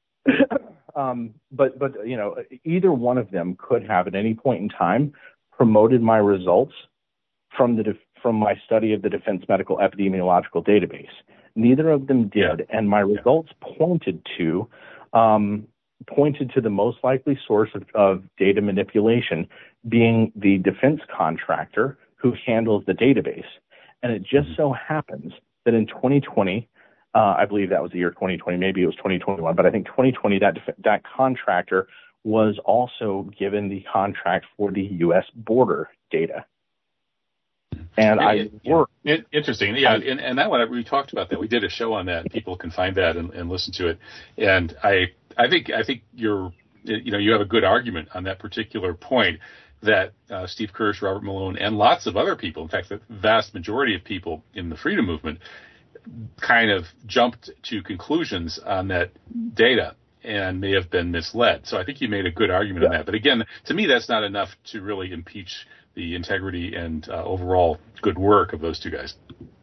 um, but but you know, either one of them could have at any point in time promoted my results from the from my study of the Defense Medical Epidemiological Database. Neither of them did, yeah. and my results yeah. pointed to um, pointed to the most likely source of, of data manipulation being the defense contractor who handles the database. And it just so happens that in twenty twenty, uh, I believe that was the year twenty twenty, maybe it was twenty twenty-one, but I think twenty twenty, that that contractor was also given the contract for the U S border data. And yeah, I yeah, worked. Yeah. Interesting. Yeah, and, and that one, we talked about that. We did a show on that. People can find that and, and listen to it. And I, I think, I think you're, you know, you have a good argument on that particular point, that uh, Steve Kirsch, Robert Malone, and lots of other people, in fact, the vast majority of people in the freedom movement, kind of jumped to conclusions on that data and may have been misled. So I think you made a good argument yeah. on that. But again, to me, that's not enough to really impeach the integrity and uh, overall good work of those two guys.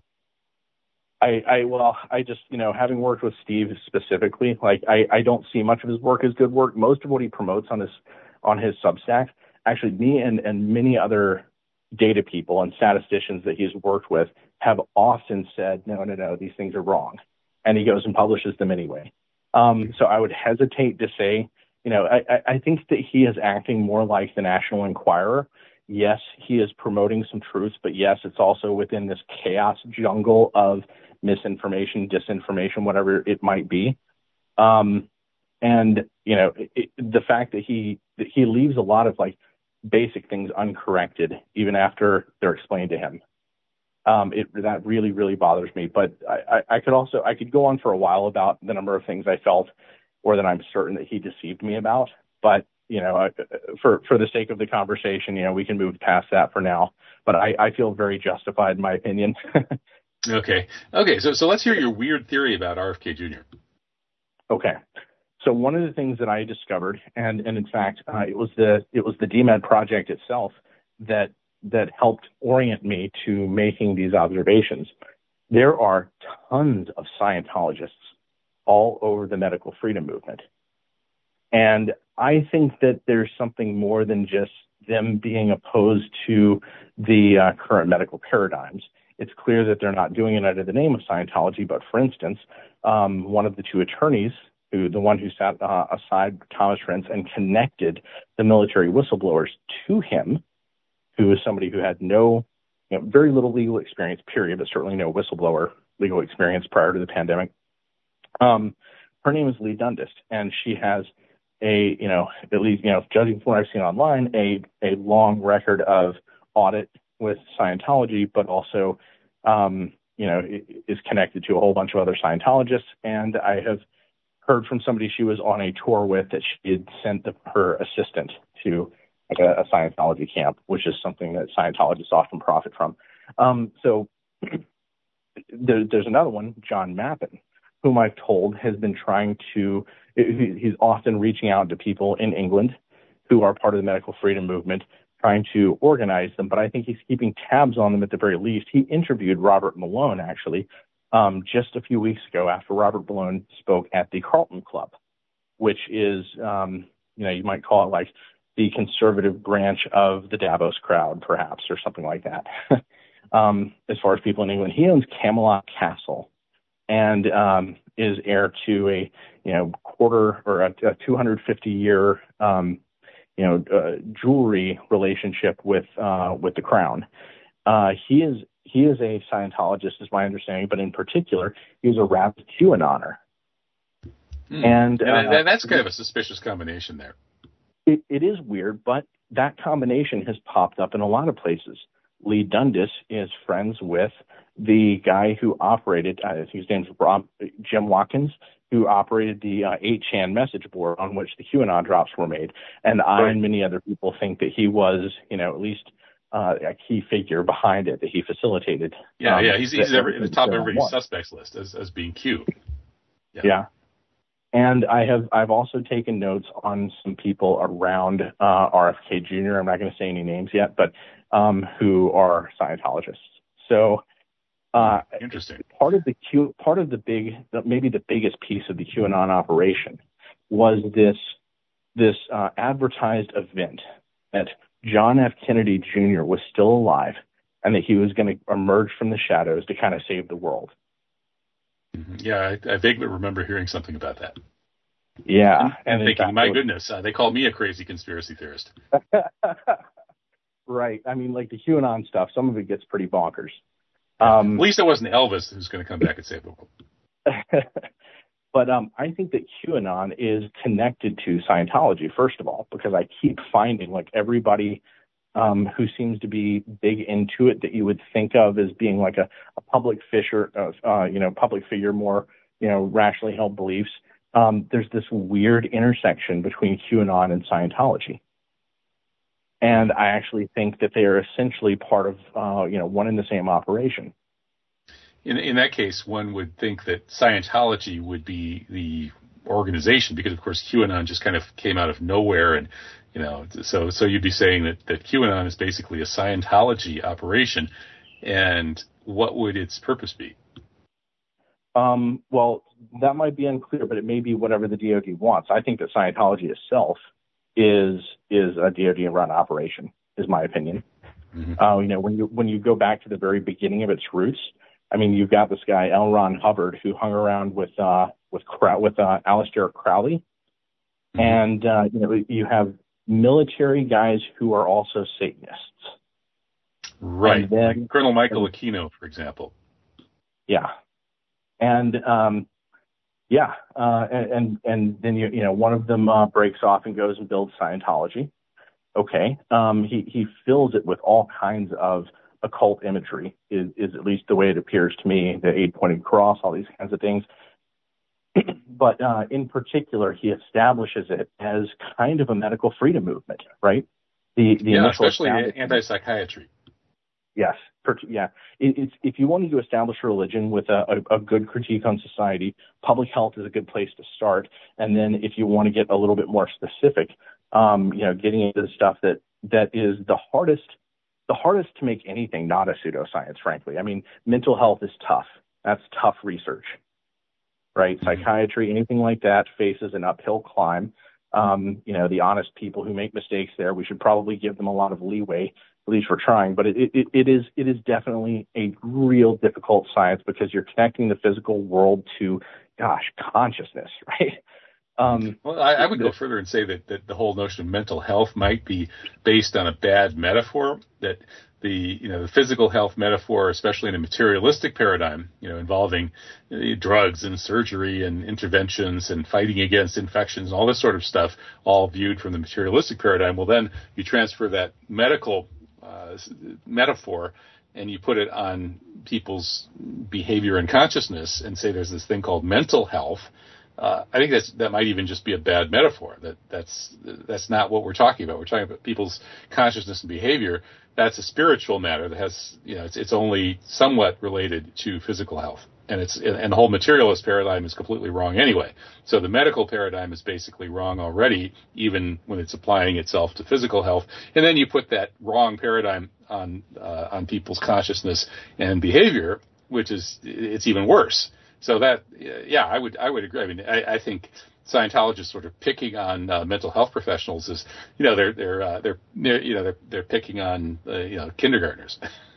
I, I, well, I just, you know, having worked with Steve specifically, like, I, I don't see much of his work as good work. Most of what he promotes on his, on his Substack, actually, me and, and many other data people and statisticians that he's worked with have often said, no, no, no, these things are wrong. And he goes and publishes them anyway. Um, so I would hesitate to say, you know, I, I think that he is acting more like the National Enquirer. Yes, he is promoting some truths, but yes, it's also within this chaos jungle of misinformation, disinformation, whatever it might be. Um, and, you know, it, the fact that he, that he leaves a lot of like basic things uncorrected, even after they're explained to him. Um, it, that really, really bothers me. But I, I, I could also, I could go on for a while about the number of things I felt or that I'm certain that he deceived me about. But, you know, for, for the sake of the conversation, you know, we can move past that for now. But I, I feel very justified in my opinion. Okay. Okay. So, so let's hear your weird theory about R F K Junior Okay. So one of the things that I discovered, and, and in fact, uh, it was the it was the D MED project itself that that helped orient me to making these observations. There are tons of Scientologists all over the medical freedom movement, and I think that there's something more than just them being opposed to the uh, current medical paradigms. It's clear that they're not doing it under the name of Scientology, but for instance, um, one of the two attorneys, who the one who sat uh, aside Thomas Renz and connected the military whistleblowers to him, who was somebody who had no, you know, very little legal experience, period, but certainly no whistleblower legal experience prior to the pandemic. Um, her name is Lee Dundist, and she has a, you know, at least, you know, judging from what I've seen online, a, a long record of audit with Scientology, but also, um, you know, is connected to a whole bunch of other Scientologists. And I have heard from somebody she was on a tour with that she had sent the, her assistant to like a, a Scientology camp, which is something that Scientologists often profit from. Um, so there, there's another one, John Mappin, whom I've told has been trying to, he's often reaching out to people in England who are part of the medical freedom movement, trying to organize them, but I think he's keeping tabs on them at the very least. He interviewed Robert Malone, actually, um, just a few weeks ago after Robert Malone spoke at the Carlton Club, which is, um, you know, you might call it like the conservative branch of the Davos crowd, perhaps, or something like that. um, as far as people in England, he owns Camelot Castle and um, is heir to a, you know, quarter or a, a two hundred fifty year um you know, uh, jewelry relationship with uh, with the crown. Uh, he is he is a Scientologist, is my understanding, but in particular, he's a rabid QAnoner. Hmm. And, and uh, that's kind of a suspicious combination there. It, it is weird, but that combination has popped up in a lot of places. Lee Dundas is friends with the guy who operated, I think his name's Rob, Jim Watkins, who operated the uh, eight chan message board on which the QAnon drops were made. And I right. and many other people think that he was, you know, at least uh, a key figure behind it, that he facilitated. Yeah, um, yeah, he's, he's every, at the top of everybody's one. suspects list as, as being Q. Yeah. yeah. And I have, I've also taken notes on some people around uh, R F K Junior I'm not going to say any names yet, but um, who are Scientologists. So, Uh, Interesting. Part of the Q, part of the big, maybe the biggest piece of the QAnon operation was this this uh, advertised event that John F. Kennedy Junior was still alive and that he was going to emerge from the shadows to kind of save the world. Mm-hmm. Yeah, I, I vaguely remember hearing something about that. Yeah, and, and thinking, fact, my was, goodness, uh, they called me a crazy conspiracy theorist. Right. I mean, like the QAnon stuff, some of it gets pretty bonkers. Um, At least it wasn't Elvis who's going to come back and save the world. But um, I think that QAnon is connected to Scientology, first of all, because I keep finding like everybody um, who seems to be big into it that you would think of as being like a, a public figure, uh, uh, you know, public figure, more, you know, rationally held beliefs. Um, there's this weird intersection between QAnon and Scientology. And I actually think that they are essentially part of, uh, you know, one and the same operation. In in that case, one would think that Scientology would be the organization because, of course, QAnon just kind of came out of nowhere. And, you know, so so you'd be saying that, that QAnon is basically a Scientology operation. And what would its purpose be? Um, well, that might be unclear, but it may be whatever the D O D wants. I think that Scientology itself is is a D O D-run operation, is my opinion. Mm-hmm. Uh, you know, when you when you go back to the very beginning of its roots, I mean, you've got this guy L. Ron Hubbard who hung around with uh, with with uh, Aleister Crowley, mm-hmm. and uh, you know, you have military guys who are also Satanists. Right, then, like Colonel Michael Aquino, for example. Yeah, and um, Yeah, uh, and, and and then you you know one of them uh, breaks off and goes and builds Scientology. Okay, um, he he fills it with all kinds of occult imagery. Is is at least the way it appears to me. The eight-pointed cross, all these kinds of things. But uh, in particular, he establishes it as kind of a medical freedom movement, right? The the yeah, especially anti-psychiatry. Yes, yeah. It, it's, if you wanted to establish a religion with a, a, a good critique on society, public health is a good place to start. And then if you want to get a little bit more specific, um, you know, getting into the stuff that, that is the hardest, the hardest to make anything not a pseudoscience, frankly. I mean, mental health is tough. That's tough research, right? Mm-hmm. Psychiatry, anything like that faces an uphill climb. Um, you know, the honest people who make mistakes there, we should probably give them a lot of leeway. At least we're trying, but it, it, it is it is definitely a real difficult science because you're connecting the physical world to, gosh, consciousness, right? Um, well, I, I would go further and say that, that the whole notion of mental health might be based on a bad metaphor. That the you know the physical health metaphor, especially in a materialistic paradigm, you know, involving uh, drugs and surgery and interventions and fighting against infections and all this sort of stuff, all viewed from the materialistic paradigm. Well, then you transfer that medical Uh, metaphor and you put it on people's behavior and consciousness and say there's this thing called mental health, uh, I think that's, that might even just be a bad metaphor. That that's that's not what we're talking about. We're talking about people's consciousness and behavior. That's a spiritual matter that has, you know, it's, it's only somewhat related to physical health. And it's and the whole materialist paradigm is completely wrong anyway. So the medical paradigm is basically wrong already, even when it's applying itself to physical health. And then you put that wrong paradigm on uh, on people's consciousness and behavior, which is it's even worse. So that yeah, I would I would agree. I mean, I, I think Scientologists sort of picking on uh, mental health professionals is, you know, they're they're uh, they're, they're you know they're they're picking on uh, you know kindergartners.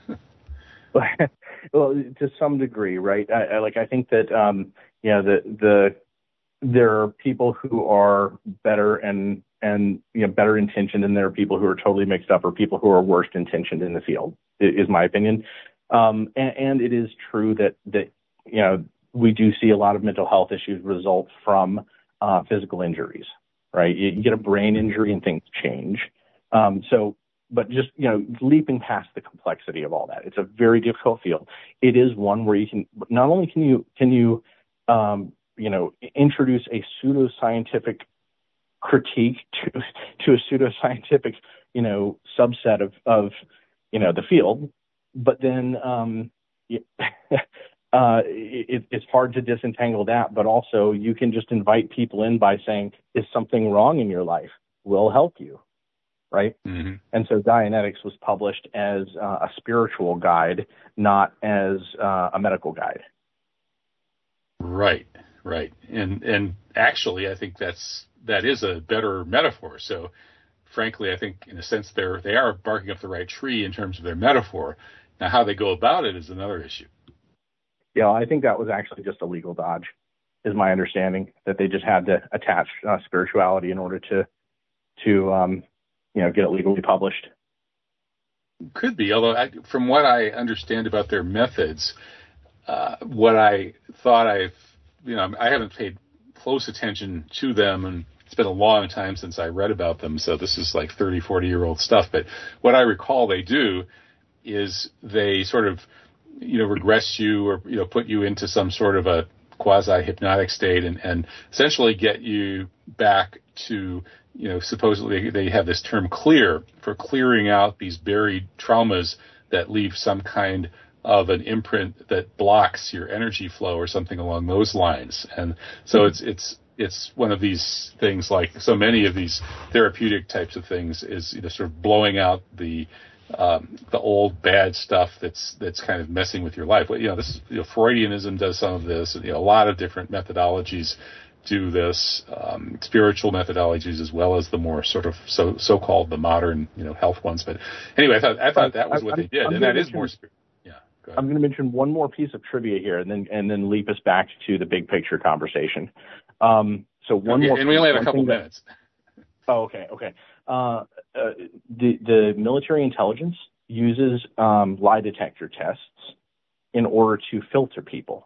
Well, to some degree, right? I, I, like I think that um, you know the the there are people who are better and and you know better intentioned, and there are people who are totally mixed up, or people who are worst intentioned in the field. Is my opinion, um, and, and it is true that that you know we do see a lot of mental health issues result from uh, physical injuries, right? You, you get a brain injury and things change. Um, so. But just, you know, leaping past the complexity of all that, it's a very difficult field. It is one where you can, not only can you, can you, um, you know, introduce a pseudoscientific critique to, to a pseudoscientific, you know, subset of, of, you know, the field, but then, um, uh, it, it's hard to disentangle that, but also you can just invite people in by saying, is something wrong in your life? We'll help you. Right. Mm-hmm. And so Dianetics was published as uh, a spiritual guide, not as uh, a medical guide. Right. Right. And and actually, I think that's that is a better metaphor. So, frankly, I think in a sense they're they are barking up the right tree in terms of their metaphor. Now, how they go about it is another issue. Yeah, I think that was actually just a legal dodge, is my understanding, that they just had to attach uh, spirituality in order to to um, you know, get it legally published. Could be, although I, from what I understand about their methods, uh, what I thought I've, you know, I haven't paid close attention to them, and it's been a long time since I read about them, so this is like thirty, forty-year-old stuff. But what I recall they do is they sort of, you know, regress you or, you know, put you into some sort of a quasi-hypnotic state and, and essentially get you back to, you know, supposedly they have this term clear for clearing out these buried traumas that leave some kind of an imprint that blocks your energy flow or something along those lines. And so mm-hmm. it's, it's, it's one of these things, like so many of these therapeutic types of things, is, you know, sort of blowing out the, um, the old bad stuff that's, that's kind of messing with your life. You know, this, you know, Freudianism does some of this, you know, a lot of different methodologies do this, um, spiritual methodologies as well as the more sort of so so-called the modern, you know, health ones. But anyway, I thought I thought that was what I'm, they did, I'm and that mention, is more spiritual. Yeah, go ahead. I'm going to mention one more piece of trivia here, and then and then leap us back to the big picture conversation. Um, so one okay, more, and we only have a couple that, minutes. Oh, okay, okay. Uh, uh, the the military intelligence uses um, lie detector tests in order to filter people.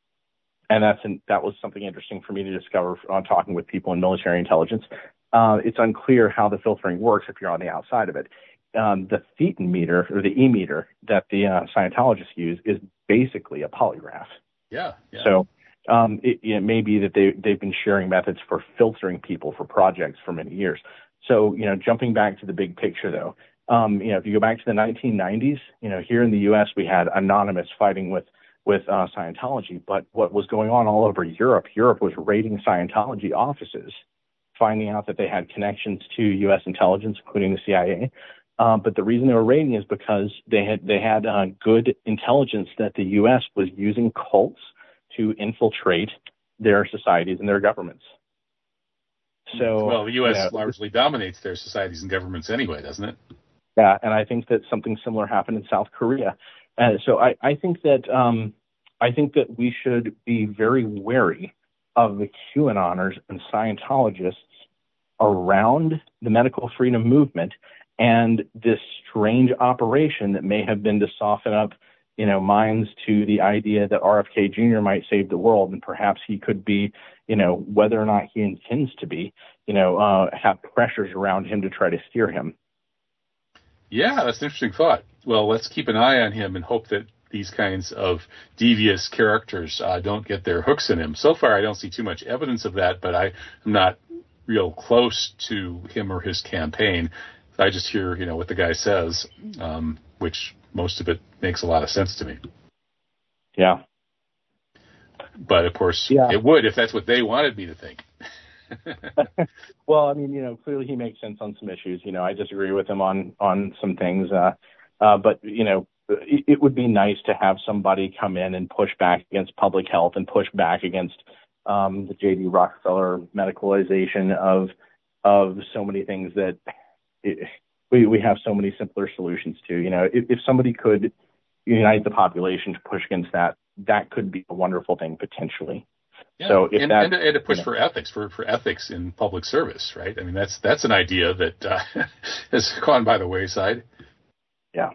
And that's an, that was something interesting for me to discover on talking with people in military intelligence. Uh, it's unclear how the filtering works if you're on the outside of it. Um, the Thetan meter, or the E-meter, that the uh, Scientologists use is basically a polygraph. Yeah. yeah. So um, it, it may be that they, they've been sharing methods for filtering people for projects for many years. So, you know, jumping back to the big picture, though, um, you know, if you go back to the nineteen nineties, you know, here in the U S we had Anonymous fighting with with uh, Scientology, but what was going on all over Europe, Europe was raiding Scientology offices, finding out that they had connections to U S intelligence, including the C I A. Uh, but the reason they were raiding is because they had they had uh, good intelligence that the U S was using cults to infiltrate their societies and their governments. So, well, the U S you know, largely dominates their societies and governments anyway, doesn't it? Yeah, and I think that something similar happened in South Korea. Uh, so I, I think that um, I think that we should be very wary of the QAnoners and Scientologists around the medical freedom movement and this strange operation that may have been to soften up, you know, minds to the idea that R F K Junior might save the world, and perhaps he could be, you know, whether or not he intends to be, you know, uh, have pressures around him to try to steer him. Yeah, that's an interesting thought. well, let's keep an eye on him and hope that these kinds of devious characters uh, don't get their hooks in him. So far, I don't see too much evidence of that, but I am not real close to him or his campaign. I just hear, you know, what the guy says, um, which most of it makes a lot of sense to me. Yeah. But, of course, yeah. it would if that's what they wanted me to think. Well, I mean, you know, clearly he makes sense on some issues. You know, I disagree with him on, on some things. Uh, uh, but, you know, it, it would be nice to have somebody come in and push back against public health and push back against um, the J D Rockefeller medicalization of of so many things that it, we we have so many simpler solutions to. You know, if, if somebody could unite the population to push against that, that could be a wonderful thing potentially. Yeah. So if and, that, and, and to push you know, for ethics, for, for ethics in public service, right? I mean, that's that's an idea that uh, has gone by the wayside. Yeah.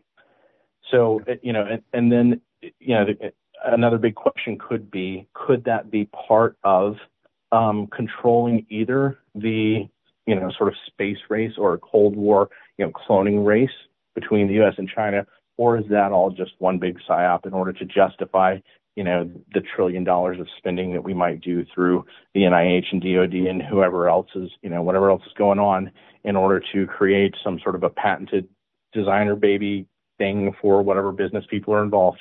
So, you know, and, and then, you know, the, another big question could be, could that be part of um, controlling either the, you know, sort of space race or a Cold War, you know, cloning race between the U S and China, or is that all just one big psyop in order to justify, you know, the trillion dollars of spending that we might do through the N I H and D O D and whoever else is, you know, whatever else is going on in order to create some sort of a patented designer baby thing for whatever business people are involved.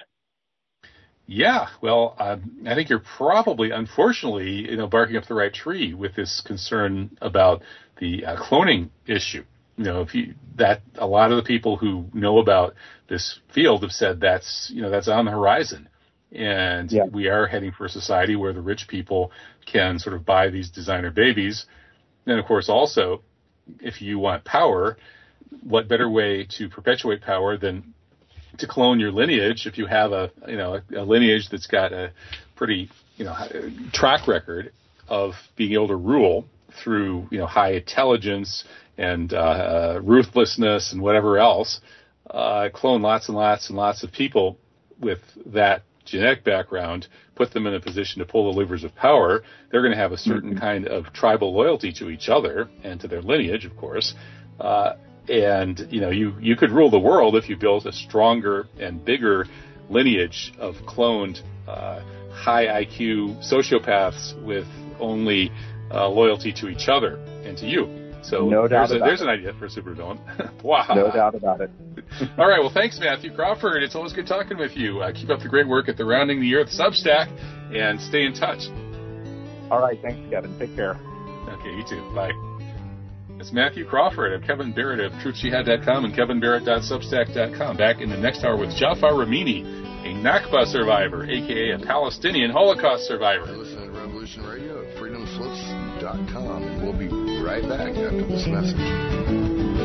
Yeah, well, uh, I think you're probably, unfortunately, you know, barking up the right tree with this concern about the uh, cloning issue. You know, if you, that a lot of the people who know about this field have said that's, you know, that's on the horizon. And yeah. we are heading for a society where the rich people can sort of buy these designer babies. And, of course, also, if you want power, what better way to perpetuate power than to clone your lineage if you have a, you know, a, a lineage that's got a pretty, you know, track record of being able to rule through, you know, high intelligence and uh, uh, ruthlessness and whatever else. Uh, clone lots and lots and lots of people with that genetic background, put them in a position to pull the levers of power. They're going to have a certain mm-hmm. kind of tribal loyalty to each other and to their lineage, of course. Uh, and, you know, you, you could rule the world if you built a stronger and bigger lineage of cloned, uh, high I Q sociopaths with only uh, loyalty to each other and to you. So no doubt there's, a, about there's it. an idea for a supervillain. Wow. No doubt about it. All right. Well, thanks, Matthew Crawford. It's always good talking with you. Uh, keep up the great work at the Rounding the Earth Substack and stay in touch. All right. Thanks, Kevin. Take care. Okay. You too. Bye. It's Matthew Crawford. I'm Kevin Barrett of truth jihad dot com and kevin barrett dot substack dot com. Back in the next hour with Jafar Ramini, a Nakba survivor, a k a a Palestinian Holocaust survivor. You're listening to Revolution Radio at freedom slips dot com, and we'll be right back after this message.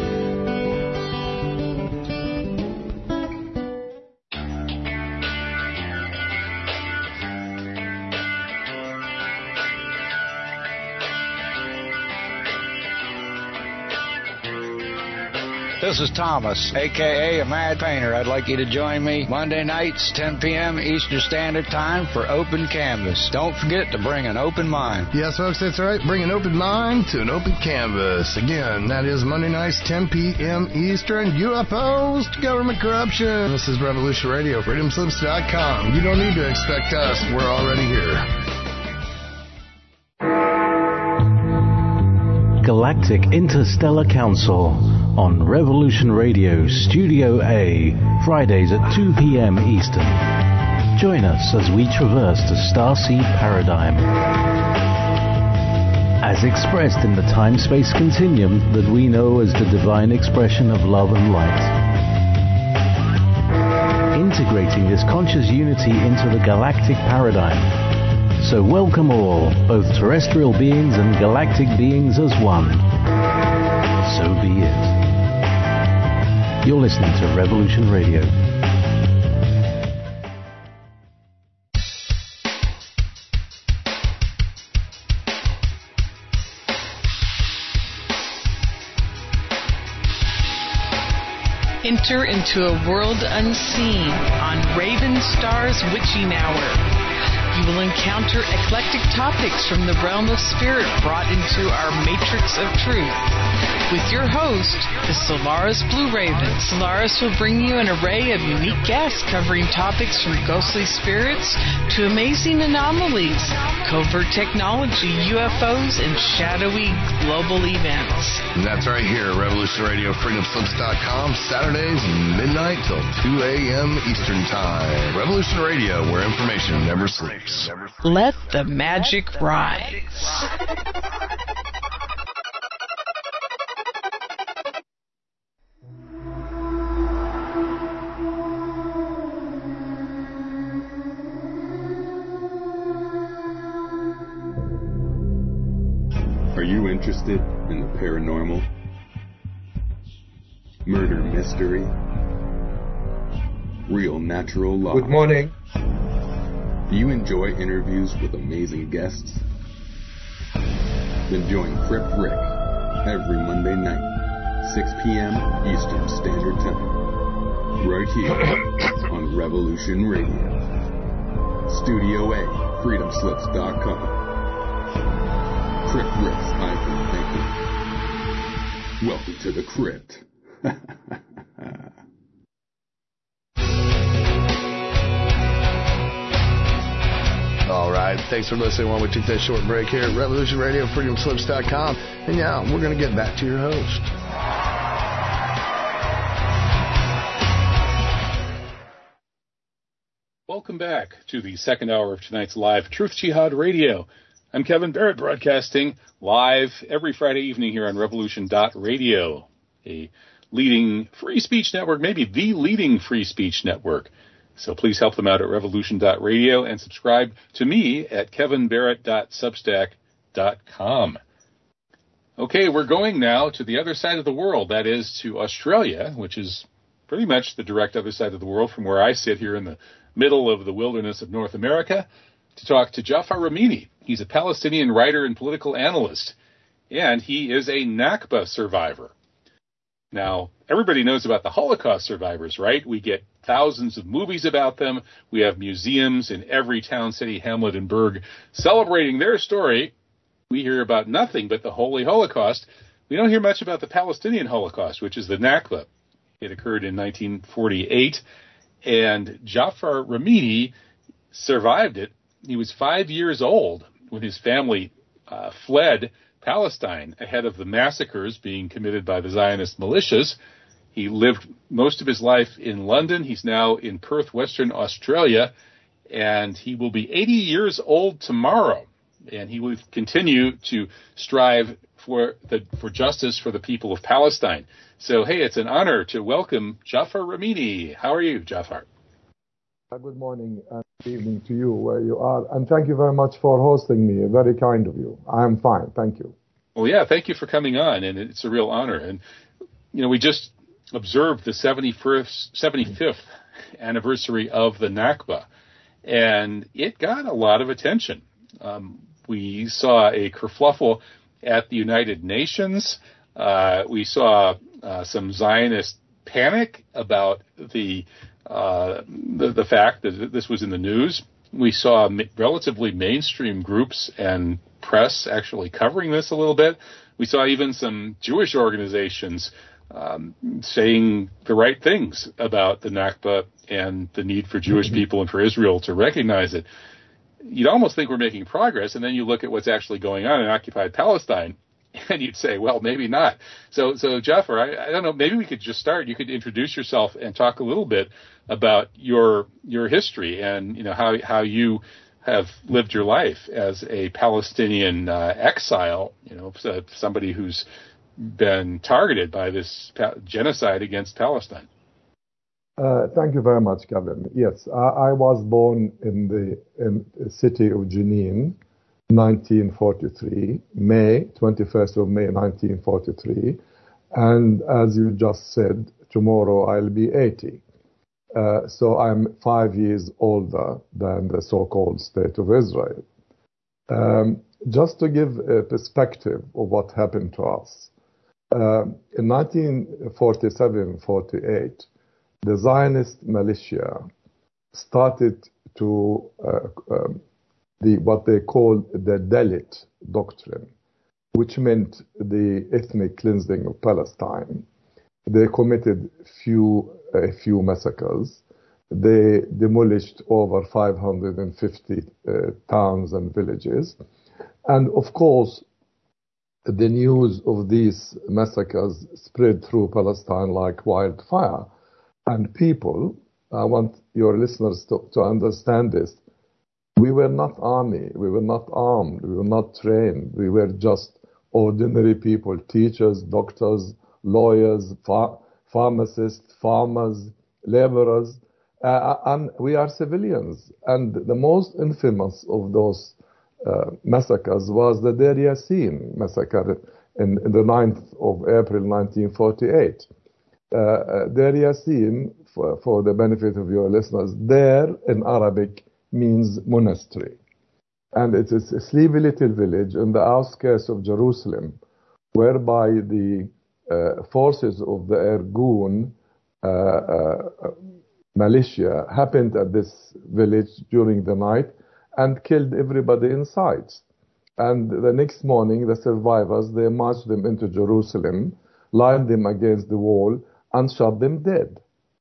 This is Thomas, a k a a Mad Painter. I'd like you to join me Monday nights, ten p.m. Eastern Standard Time for Open Canvas. Don't forget to bring an open mind. Yes, folks, that's right. Bring an open mind to an open canvas. Again, that is Monday nights, ten p.m. Eastern. U F Os to government corruption. This is Revolution Radio, freedom slips dot com. You don't need to expect us. We're already here. Galactic Interstellar Council on Revolution Radio Studio A, Fridays at two p.m. Eastern. Join us as we traverse the starseed paradigm, as expressed in the time-space continuum that we know as the divine expression of love and light. Integrating this conscious unity into the galactic paradigm. So welcome all, both terrestrial beings and galactic beings as one. So be it. You're listening to Revolution Radio. Enter into a world unseen on Raven Star's Witching Hour. You will encounter eclectic topics from the realm of spirit brought into our matrix of truth. with your host, the Solaris Blue Raven. Solaris will bring you an array of unique guests covering topics from ghostly spirits to amazing anomalies, covert technology, U F Os, and shadowy global events. And that's right here at Revolution Radio, freedom slips dot com, Saturdays, midnight till two a.m. Eastern Time. Revolution Radio, where information never sleeps. Let the magic rise. Are you interested in the paranormal, murder mystery, real natural law? Good morning. Do you enjoy interviews with amazing guests? Then join Crip Rick every Monday night, six p.m. Eastern Standard Time, right here on Revolution Radio. Studio A, freedom slips dot com. Crip Rick's I Can Thank You. Welcome to the Crypt. All right, thanks for listening while we take that short break here at Revolution Radio, freedom slips dot com. And now we're going to get back to your host. Welcome back to the second hour of tonight's live Truth Jihad Radio. I'm Kevin Barrett, broadcasting live every Friday evening here on revolution dot radio, a leading free speech network, maybe the leading free speech network. So please help them out at revolution dot radio and subscribe to me at kevin barrett dot substack dot com. Okay, we're going now to the other side of the world, that is to Australia, which is pretty much the direct other side of the world from where I sit here in the middle of the wilderness of North America, to talk to Jafar Ramini. He's a Palestinian writer and political analyst, and he is a Nakba survivor. Now, everybody knows about the Holocaust survivors, right? We get thousands of movies about them. We have museums in every town, city, hamlet, and burg celebrating their story. We hear about nothing but the Holy Holocaust. We don't hear much about the Palestinian Holocaust, which is the Nakba. It occurred in nineteen forty-eight, and Jafar Ramini survived it. He was five years old when his family uh, fled Palestine ahead of the massacres being committed by the Zionist militias. He lived most of his life in London. He's now in Perth, Western Australia, and he will be eighty years old tomorrow. And he will continue to strive for the for justice for the people of Palestine. So, hey, it's an honor to welcome Jafar Ramini. How are you, Jafar? Good morning and good evening to you where you are. And thank you very much for hosting me. Very kind of you. I am fine. Thank you. Well, yeah, thank you for coming on. And it's a real honor. And, you know, we just observed the seventy-first, seventy-fifth anniversary of the Nakba. And it got a lot of attention. Um, we saw a kerfluffle at the United Nations. Uh, we saw uh, some Zionist panic about the Uh, the, the fact that this was in the news. We saw ma- relatively mainstream groups and press actually covering this a little bit. We saw even some Jewish organizations um, saying the right things about the Nakba and the need for Jewish people and for Israel to recognize it. You'd almost think we're making progress, and then you look at what's actually going on in occupied Palestine, and you'd say, well, maybe not. So, so Jafar, I, I don't know, maybe we could just start. You could introduce yourself and talk a little bit about your your history and, you know, how how you have lived your life as a Palestinian uh, exile, you know, somebody who's been targeted by this pa- genocide against Palestine. Uh, thank you very much, Kevin. Yes, I, I was born in the, in the city of Jenin, nineteen forty-three, May, twenty-first of May, nineteen forty-three. And as you just said, tomorrow I'll be eighty. Uh, so I'm five years older than the so-called State of Israel. Um, just to give a perspective of what happened to us, uh, in nineteen forty-seven forty-eight, the Zionist militia started to uh, um, the what they called the Dalit doctrine. which meant the ethnic cleansing of Palestine. They committed few a few massacres. They demolished over five hundred fifty uh, towns and villages. And of course, the news of these massacres spread through Palestine like wildfire. And people, I want your listeners to, to understand this, we were not army, we were not armed, we were not trained, we were just ordinary people, teachers, doctors, lawyers, ph- pharmacists, farmers, laborers, uh, and we are civilians. And the most infamous of those uh, massacres was the Deir Yassin massacre in, in the ninth of April nineteen forty-eight. Uh, Deir Yassin, for, for the benefit of your listeners, Deir in Arabic means monastery. And it is a sleepy little village in the outskirts of Jerusalem, whereby the uh, forces of the Irgun uh, uh, militia happened at this village during the night and killed everybody inside. And the next morning, the survivors, they marched them into Jerusalem, lined them against the wall, and shot them dead.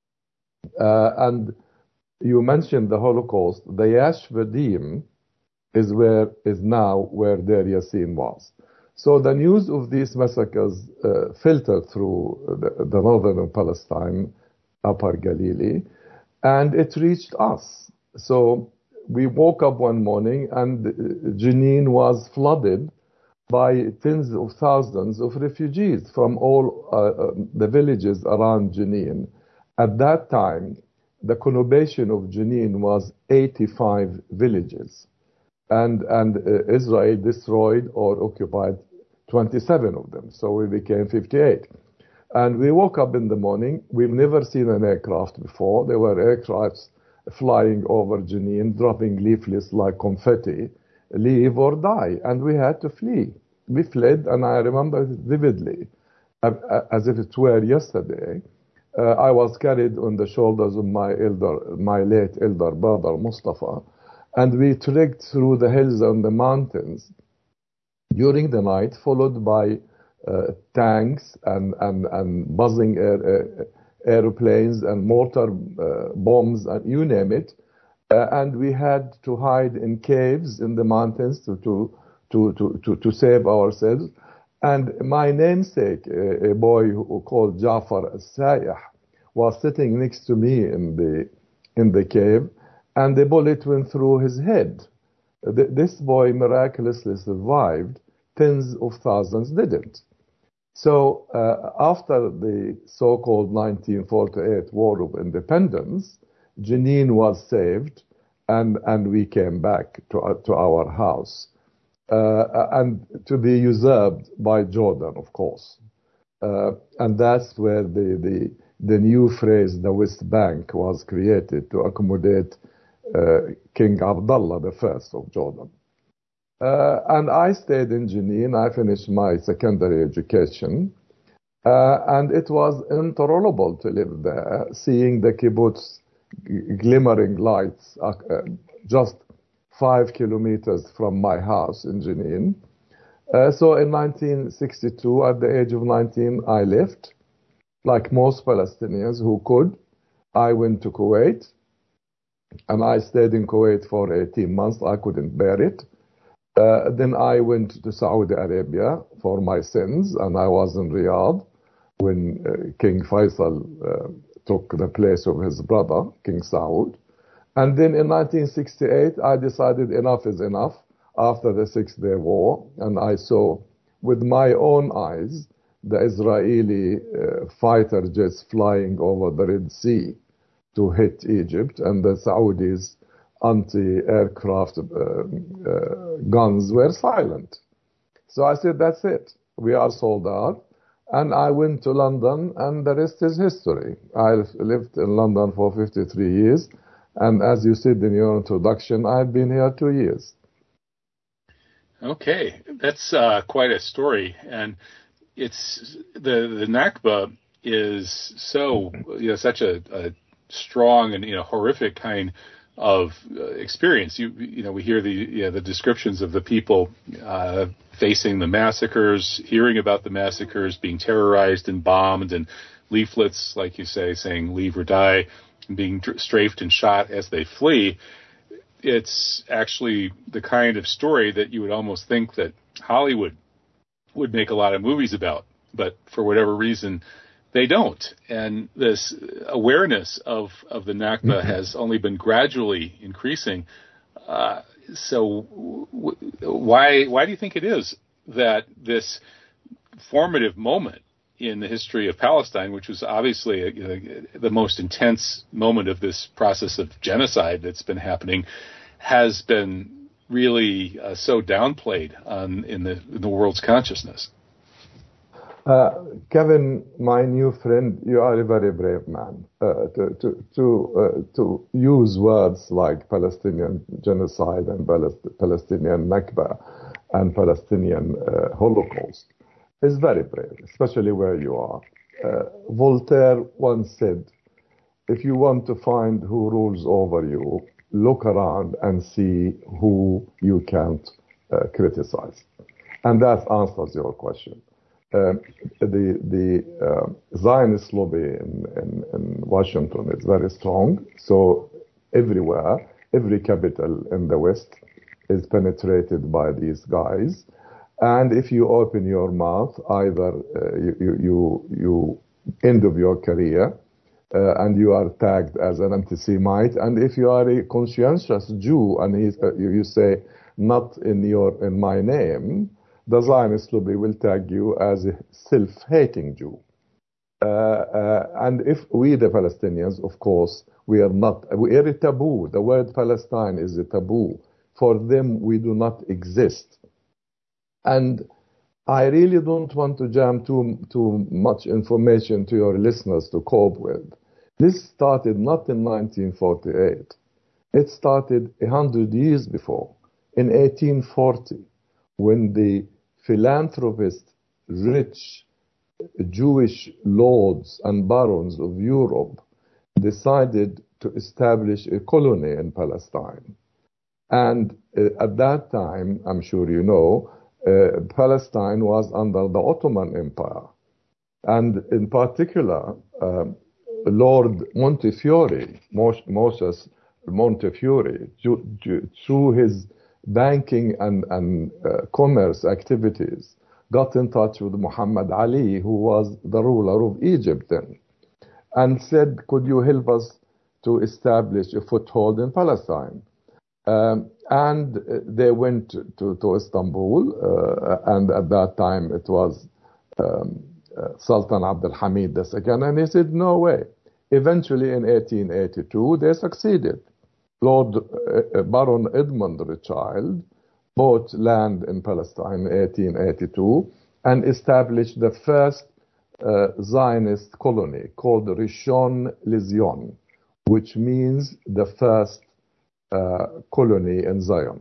Uh, and you mentioned the Holocaust. The Yash Vadim is where is now where Deir Yassin was. So the news of these massacres uh, filtered through the, the northern Palestine, Upper Galilee, and it reached us. So we woke up one morning and Jenin was flooded by tens of thousands of refugees from all uh, the villages around Jenin. At that time, the conurbation of Jenin was eighty-five villages. And, and uh, Israel destroyed or occupied twenty-seven of them. So we became fifty-eight. And we woke up in the morning. We've never seen an aircraft before. There were aircrafts flying over Jenin, dropping leaflets like confetti, leave or die. And we had to flee. We fled, and I remember it vividly, as if it were yesterday. Uh, I was carried on the shoulders of my elder, my late elder brother, Mustafa, and we trekked through the hills and the mountains during the night, followed by uh, tanks and, and, and buzzing air, uh, airplanes and mortar uh, bombs, and you name it. Uh, and we had to hide in caves in the mountains to, to, to, to, to, to save ourselves. And my namesake, a, a boy who called Jafar Sayah, was sitting next to me in the in the cave, and the bullet went through his head. Th- this boy miraculously survived. Tens of thousands didn't. So uh, after the so-called nineteen forty-eight War of Independence, Jenin was saved, and and we came back to uh, to our house. Uh, and to be usurped by Jordan, of course. Uh, and that's where the, the, the new phrase, the West Bank, was created to accommodate uh, King Abdullah the First of Jordan. Uh, and I stayed in Jenin. I finished my secondary education. Uh, and it was intolerable to live there, seeing the kibbutz g- glimmering lights uh, just five kilometers from my house in Jenin. Uh, so in nineteen sixty-two, at the age of nineteen, I left. Like most Palestinians who could, I went to Kuwait, and I stayed in Kuwait for eighteen months. I couldn't bear it. Uh, then I went to Saudi Arabia for my sins, and I was in Riyadh when uh, King Faisal uh, took the place of his brother, King Saud. And then in nineteen sixty-eight, I decided enough is enough after the Six-Day War, and I saw with my own eyes the Israeli uh, fighter jets flying over the Red Sea to hit Egypt, and the Saudis' anti-aircraft uh, uh, guns were silent. So I said, that's it. We are sold out. And I went to London, and the rest is history. I lived in London for fifty-three years. And as you said in your introduction, I've been here two years. Okay, that's uh, quite a story, and it's the the Nakba is so you know such a, a strong and you know horrific kind of uh, experience. You you know, we hear the you know, the descriptions of the people uh, facing the massacres, hearing about the massacres, being terrorized and bombed, and leaflets, like you say, saying "Leave or die," and being dr- strafed and shot as they flee. It's actually the kind of story that you would almost think that Hollywood would make a lot of movies about, but for whatever reason, they don't. And this awareness of, of the Nakba mm-hmm. has only been gradually increasing. Uh, so w- why why do you think it is that this formative moment in the history of Palestine, which was obviously a, you know, the most intense moment of this process of genocide that's been happening, has been really uh, so downplayed on, in, the, in the world's consciousness? Uh, Kevin, my new friend, you are a very brave man uh, to to to, uh, to use words like Palestinian genocide and Palestinian Nakba and Palestinian uh, Holocaust. Is very brave, especially where you are. Uh, Voltaire once said, if you want to find who rules over you, look around and see who you can't uh, criticize. And that answers your question. Uh, the the uh, Zionist lobby in, in, in Washington is very strong, so everywhere, every capital in the West is penetrated by these guys. And if you open your mouth, either uh, you, you, you, you end of your career uh, and you are tagged as an anti-Semite. And if you are a conscientious Jew and he's, uh, you, you say, not in your in my name, the Zionist lobby will tag you as a self-hating Jew. Uh, uh, and if we, the Palestinians, of course, we are not, we are a taboo. The word Palestine is a taboo. For them, we do not exist. And I really don't want to jam too, too much information to your listeners to cope with. This started not in nineteen forty-eight. It started a hundred years before, in eighteen forty, when the philanthropist, rich Jewish lords and barons of Europe decided to establish a colony in Palestine. And uh, at that time, I'm sure you know, Uh, Palestine was under the Ottoman Empire. And in particular, uh, Lord Montefiore, Moses Montefiore, through his banking and, and uh, commerce activities, got in touch with Muhammad Ali, who was the ruler of Egypt then, and said, could you help us to establish a foothold in Palestine? Um, and they went to, to Istanbul, uh, and at that time it was um, uh, Sultan Abdul Hamid the Second, and he said, no way. Eventually in eighteen eighty-two, they succeeded. Lord uh, Baron Edmund Rothschild bought land in Palestine in eighteen eighty-two and established the first uh, Zionist colony called Rishon LeZion, which means the first Uh, colony in Zion.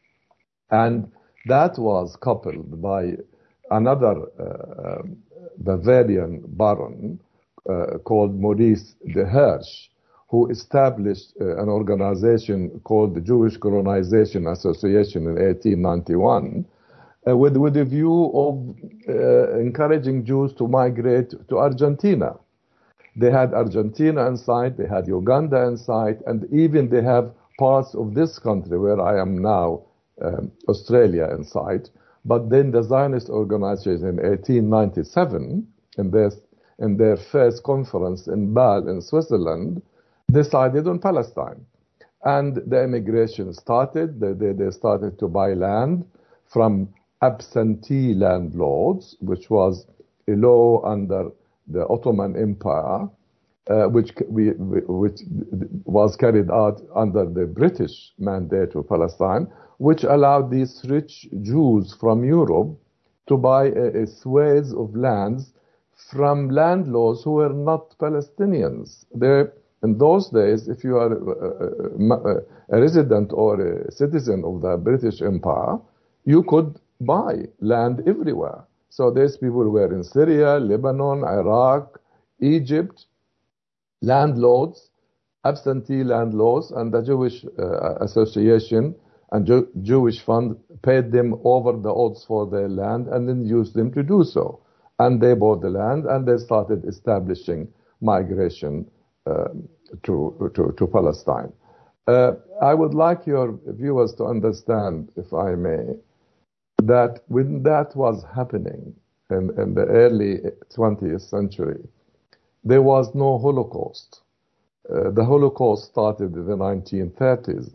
And that was coupled by another uh, Bavarian baron uh, called Maurice de Hirsch, who established uh, an organization called the Jewish Colonization Association in eighteen ninety-one uh, with, with a view of uh, encouraging Jews to migrate to Argentina. They had Argentina in sight, they had Uganda in sight, and even they have parts of this country where I am now, um, Australia in sight. But then the Zionist organization in eighteen ninety-seven, in their, in their first conference in Bâle in Switzerland, decided on Palestine. And the immigration started. They, they, they started to buy land from absentee landlords, which was a law under the Ottoman Empire, Uh, which we, which was carried out under the British mandate of Palestine, which allowed these rich Jews from Europe to buy a, a swathe of lands from landlords who were not Palestinians. They, in those days, if you are a, a, a resident or a citizen of the British Empire, you could buy land everywhere. So these people were in Syria, Lebanon, Iraq, Egypt, landlords, absentee land laws, and the Jewish uh, Association and Jew- Jewish Fund paid them over the odds for their land and then used them to do so. And they bought the land and they started establishing migration uh, to, to, to Palestine. Uh, I would like your viewers to understand, if I may, that when that was happening in, in the early twentieth century, there was no Holocaust. Uh, the Holocaust started in the nineteen thirties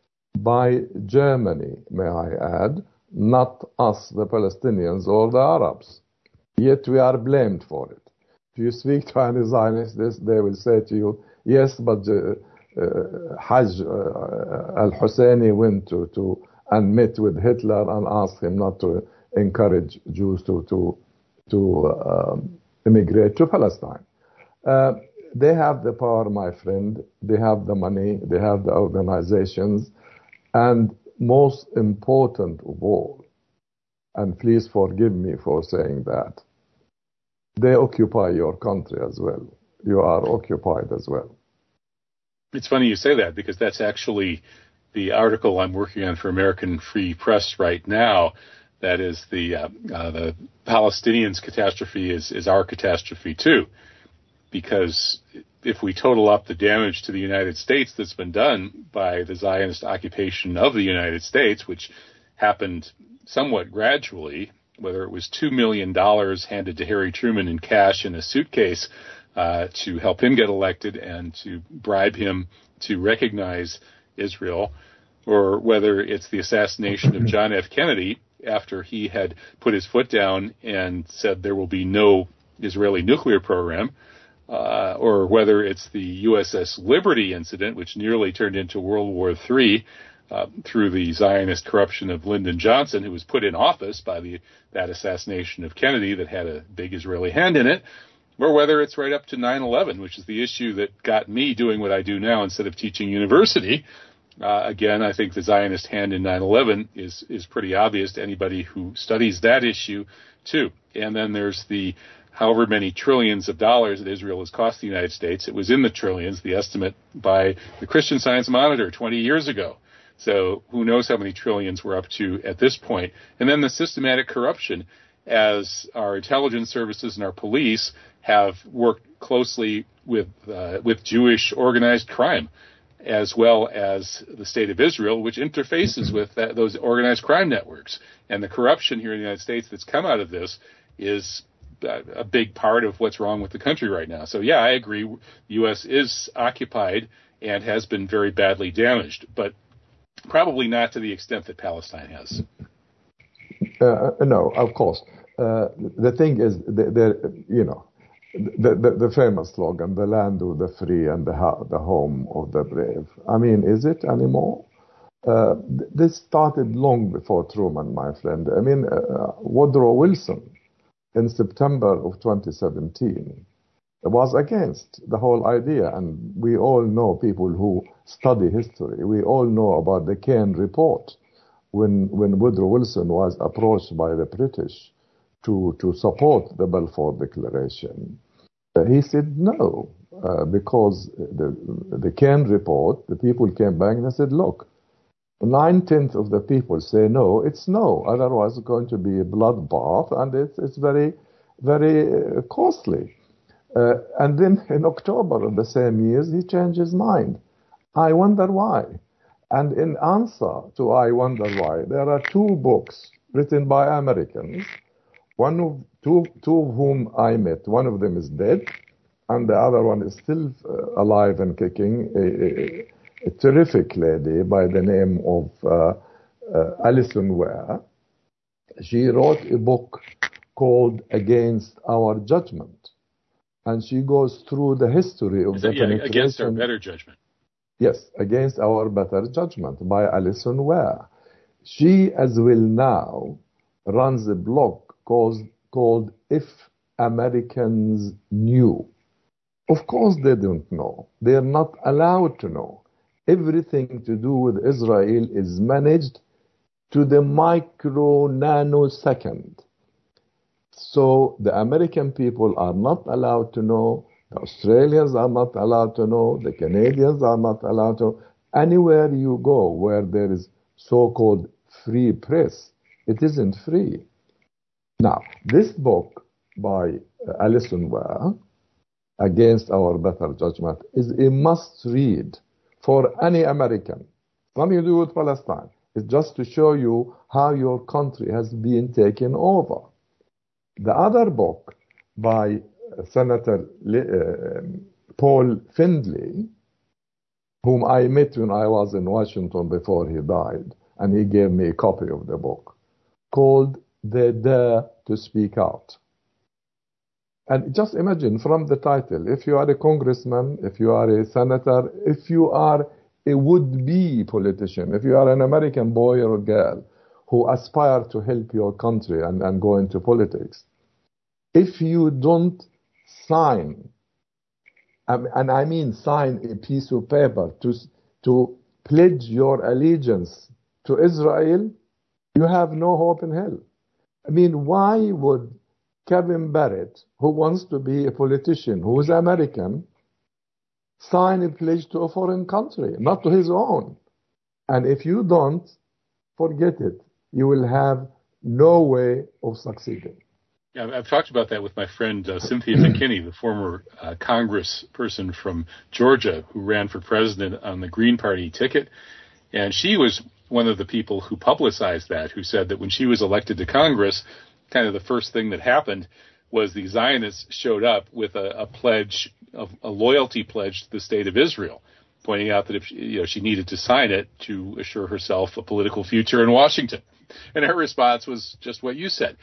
by Germany, may I add, not us, the Palestinians or the Arabs. Yet we are blamed for it. If you speak to any Zionists, they will say to you, yes, but uh, uh, Hajj uh, al-Husseini went to, to and met with Hitler and asked him not to encourage Jews to, to, to uh, immigrate to Palestine. Uh, they have the power, my friend. They have the money. They have the organizations. And most important of all, and please forgive me for saying that, they occupy your country as well. You are occupied as well. It's funny you say that, because that's actually the article I'm working on for American Free Press right now. That is the uh, uh, the Palestinians' catastrophe is, is our catastrophe too. Because if we total up the damage to the United States that's been done by the Zionist occupation of the United States, which happened somewhat gradually, whether it was two million dollars handed to Harry Truman in cash in a suitcase uh, to help him get elected and to bribe him to recognize Israel, or whether it's the assassination of John F. Kennedy after he had put his foot down and said there will be no Israeli nuclear program, uh, or whether it's the U S S Liberty incident, which nearly turned into World War Three uh, through the Zionist corruption of Lyndon Johnson, who was put in office by the that assassination of Kennedy that had a big Israeli hand in it, or whether it's right up to nine eleven, which is the issue that got me doing what I do now instead of teaching university. Uh, again, I think the Zionist hand in nine eleven is, is pretty obvious to anybody who studies that issue, too. And then there's the however many trillions of dollars that Israel has cost the United States. It was in the trillions, the estimate by the Christian Science Monitor twenty years ago. So who knows how many trillions we're up to at this point. And then the systematic corruption, as our intelligence services and our police have worked closely with uh, with Jewish organized crime, as well as the state of Israel, which interfaces with that, those organized crime networks. And the corruption here in the United States that's come out of this is a big part of what's wrong with the country right now. So, yeah, I agree. The U S is occupied and has been very badly damaged, but probably not to the extent that Palestine has. Uh, no, of course. Uh, the thing is, the, the, you know, The, the, the famous slogan, the land of the free and the, ha- the home of the brave. I mean, is it anymore? Uh, th- this started long before Truman, my friend. I mean, uh, Woodrow Wilson in September of twenty seventeen was against the whole idea. And we all know, people who study history, we all know about the Kane Report when, when Woodrow Wilson was approached by the British to, to support the Balfour Declaration. Uh, he said no, uh, because the, the Kane Report, the people came back and they said, look, nine-tenths of the people say no, it's no, otherwise it's going to be a bloodbath and it's, it's very, very uh, costly. Uh, and then in October of the same year, he changed his mind. I wonder why. And in answer to I wonder why, there are two books written by Americans. One of two, two of whom I met. One of them is dead, and the other one is still uh, alive and kicking. A, a, a terrific lady by the name of uh, uh, Alison Ware. She wrote a book called Against Our Judgment, and she goes through the history of is the it, yeah, penetration. Against Our Better Judgment. Yes, Against Our Better Judgment by Alison Ware. She, as well now, runs a blog called, called If Americans Knew. Of course they don't know. They are not allowed to know. Everything to do with Israel is managed to the micro nanosecond. So the American people are not allowed to know. The Australians are not allowed to know. The Canadians are not allowed to know. Anywhere you go where there is so-called free press, it isn't free. Now, this book by Alison Ware, Against Our Better Judgment, is a must-read for any American. Nothing to do with Palestine. It's just to show you how your country has been taken over. The other book by Senator uh, Paul Findlay, whom I met when I was in Washington before he died, and he gave me a copy of the book, called The Dare to Speak Out. And just imagine from the title, if you are a congressman, if you are a senator, if you are a would-be politician, if you are an American boy or girl who aspire to help your country and, and go into politics, if you don't sign, and I mean sign a piece of paper to, to pledge your allegiance to Israel, you have no hope in hell. I mean, why would Kevin Barrett, who wants to be a politician, who is American, sign a pledge to a foreign country, not to his own? And if you don't, forget it. You will have no way of succeeding. Yeah, I've talked about that with my friend uh, Cynthia McKinney, the former uh, congressperson from Georgia who ran for president on the Green Party ticket. And she was one of the people who publicized that, who said that when she was elected to Congress, kind of the first thing that happened was the Zionists showed up with a, a pledge, of, a loyalty pledge to the state of Israel, pointing out that if she, you know, she needed to sign it to assure herself a political future in Washington. And her response was just what you said.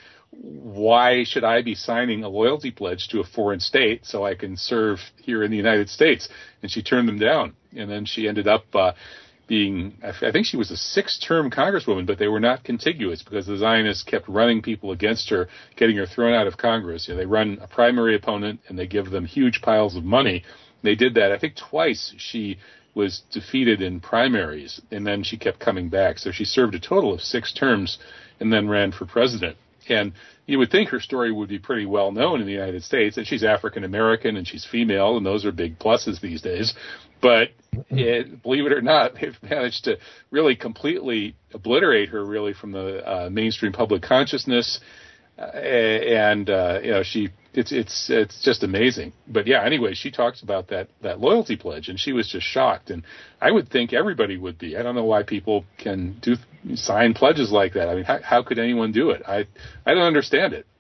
Why should I be signing a loyalty pledge to a foreign state so I can serve here in the United States? And she turned them down. And then she ended up uh, being, I think she was a six-term congresswoman, but they were not contiguous because the Zionists kept running people against her, getting her thrown out of Congress. You know, they run a primary opponent and they give them huge piles of money. They did that, I think, twice. She was defeated in primaries, and then she kept coming back. So she served a total of six terms and then ran for president. And you would think her story would be pretty well known in the United States, and she's African American and she's female, and those are big pluses these days. But it, believe it or not, they've managed to really completely obliterate her really from the uh, mainstream public consciousness. Uh, and uh, you know, she it's it's it's just amazing. But yeah, anyway, she talks about that that loyalty pledge, and she was just shocked. And I would think everybody would be. I don't know why people can do sign pledges like that. I mean, how, how could anyone do it? I I don't understand it.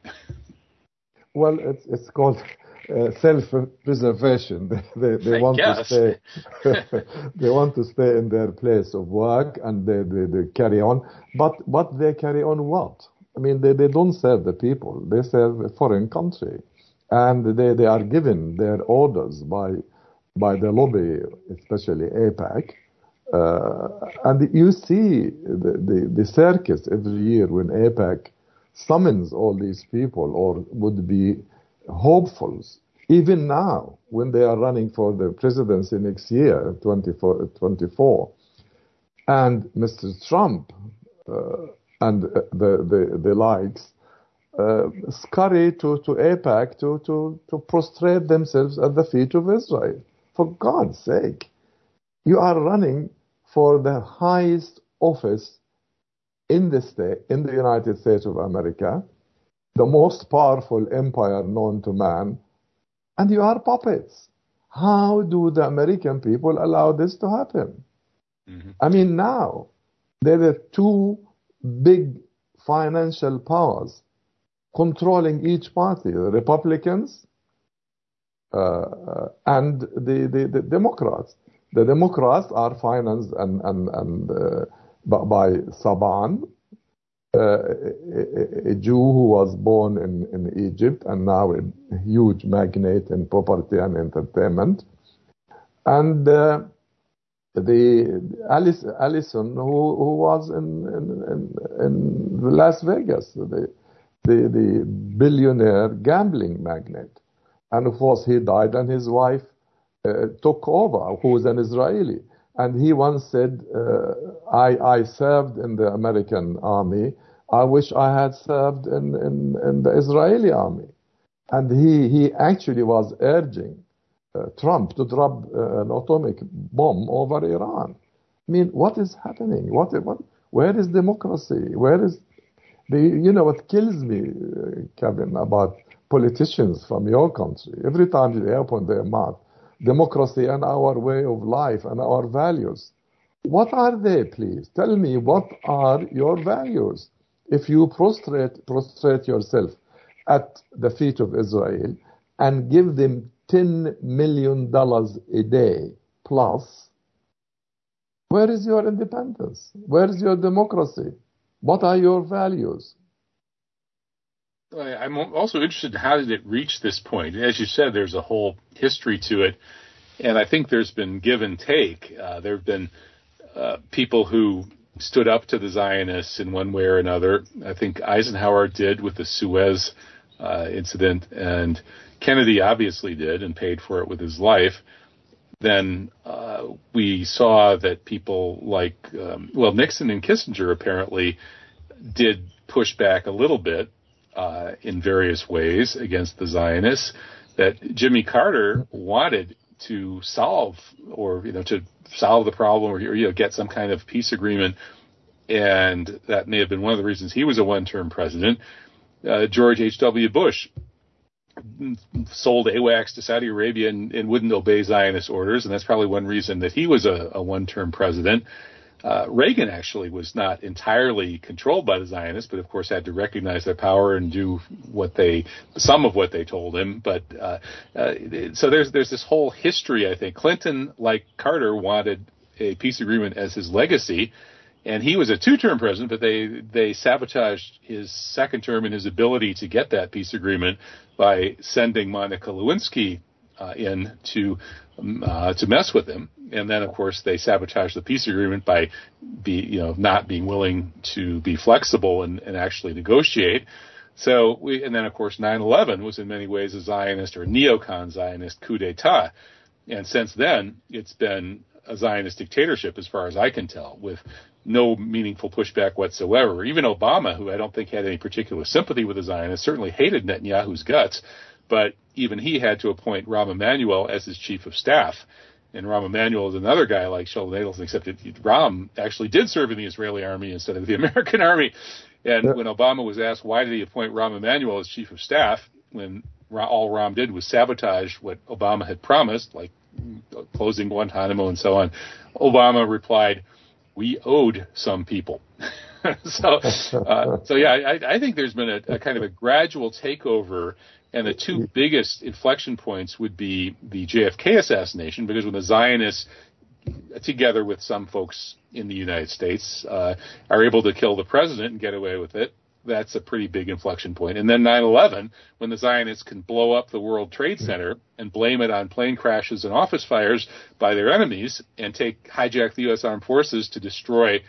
Well, it's it's called uh, self-preservation. They they, they want guess. to stay. They want to stay in their place of work, and they, they, they carry on. But but they carry on what? I mean, they, they don't serve the people. They serve a foreign country. And they, they are given their orders by by the lobby, especially AIPAC. Uh, and you see the, the, the circus every year when AIPAC summons all these people or would be hopefuls. Even now, when they are running for the presidency next year, twenty twenty-four, and Mister Trump... Uh, and the, the, the likes, uh, scurry to, to AIPAC to, to, to prostrate themselves at the feet of Israel. For God's sake, you are running for the highest office in the state, in the United States of America, the most powerful empire known to man, and you are puppets. How do the American people allow this to happen? Mm-hmm. I mean, now, there are two big financial powers controlling each party, the Republicans uh, and the, the, the Democrats. The Democrats are financed and, and, and uh, by Saban, uh, a, a Jew who was born in, in Egypt and now a huge magnate in property and entertainment. And uh, the Alice, Allison, who, who was in, in, in, in Las Vegas, the, the, the billionaire gambling magnate. And of course he died and his wife uh, took over, who was an Israeli. And he once said, uh, I, I served in the American army. I wish I had served in, in, in the Israeli army. And he, he actually was urging uh, Trump to drop uh, an atomic bomb over Iran. I mean, what is happening? What, what, where is democracy? Where is the, you know, what kills me, uh, Kevin, about politicians from your country, every time they open their mouth, democracy and our way of life and our values. What are they, please? Tell me, what are your values? If you prostrate, prostrate yourself at the feet of Israel and give them ten million dollars a day plus, where is your independence? Where is your democracy? What are your values? I'm also interested in how did it reach this point? As you said, there's a whole history to it, and I think there's been give and take. Uh, there have been uh, people who stood up to the Zionists in one way or another. I think Eisenhower did with the Suez uh, incident, and Kennedy obviously did and paid for it with his life. Then uh, we saw that people like, um, well, Nixon and Kissinger apparently did push back a little bit uh, in various ways against the Zionists, that Jimmy Carter wanted to solve or, you know, to solve the problem or, you know, get some kind of peace agreement. And that may have been one of the reasons he was a one-term president. Uh, George H W. Bush sold AWACS to Saudi Arabia and, and wouldn't obey Zionist orders, and that's probably one reason that he was a, a one-term president. Uh, Reagan actually was not entirely controlled by the Zionists, but of course had to recognize their power and do what they, some of what they told him. But uh, uh, so there's there's this whole history. I think Clinton, like Carter, wanted a peace agreement as his legacy. And he was a two-term president, but they, they sabotaged his second term and his ability to get that peace agreement by sending Monica Lewinsky uh, in to uh, to mess with him. And then, of course, they sabotaged the peace agreement by be you know not being willing to be flexible and, and actually negotiate. So we and then, of course, nine eleven was in many ways a Zionist or neocon Zionist coup d'etat. And since then, it's been a Zionist dictatorship, as far as I can tell, with no meaningful pushback whatsoever. Even Obama, who I don't think had any particular sympathy with the Zionists, certainly hated Netanyahu's guts, but even he had to appoint Rahm Emanuel as his chief of staff. And Rahm Emanuel is another guy like Sheldon Adelson, except that Rahm actually did serve in the Israeli army instead of the American army. And yeah. when Obama was asked why did he appoint Rahm Emanuel as chief of staff, when all Rahm did was sabotage what Obama had promised, like closing Guantanamo and so on, Obama replied, "We owed some people." so, uh, so yeah, I, I think there's been a, a kind of a gradual takeover, and the two biggest inflection points would be the J F K assassination, because when the Zionists, together with some folks in the United States, uh, are able to kill the president and get away with it, that's a pretty big inflection point. And then nine eleven, when the Zionists can blow up the World Trade Center and blame it on plane crashes and office fires by their enemies and take hijack the U S Armed Forces to destroy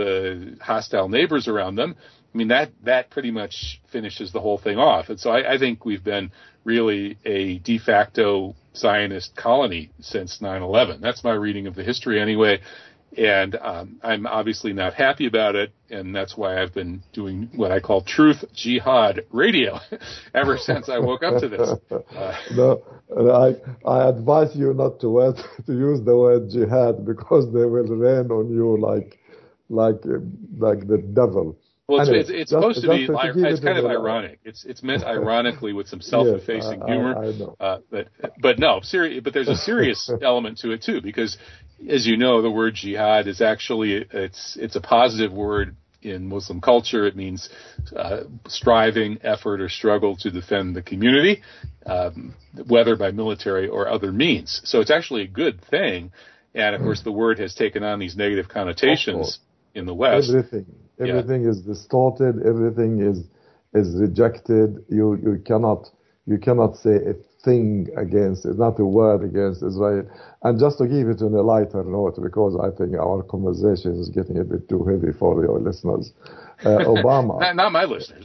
the hostile neighbors around them, I mean, that, that pretty much finishes the whole thing off. And so I, I think we've been really a de facto Zionist colony since nine eleven. That's my reading of the history anyway. And um, I'm obviously not happy about it, and that's why I've been doing what I call Truth Jihad Radio ever since I woke up to this. Uh, no, I I advise you not to word, to use the word jihad, because they will rain on you like like like the devil. Well, it's, anyway, it's, it's just, supposed to be. to It's kind of ironic. It's it's meant ironically with some self-effacing yes, I, humor. I, I know. Uh, but but no, serious. But there's a serious element to it too, because as you know, the word jihad is actually it's it's a positive word in Muslim culture. It means uh, striving, effort, or struggle to defend the community, um, whether by military or other means. So it's actually a good thing. And of course, the word has taken on these negative connotations in the West. Everything. Everything yeah. is distorted. Everything is is rejected. You you cannot you cannot say a thing against it, not a word against Israel. And just to give it on a lighter note, because I think our conversation is getting a bit too heavy for your listeners. Uh, Obama, not, not my listeners.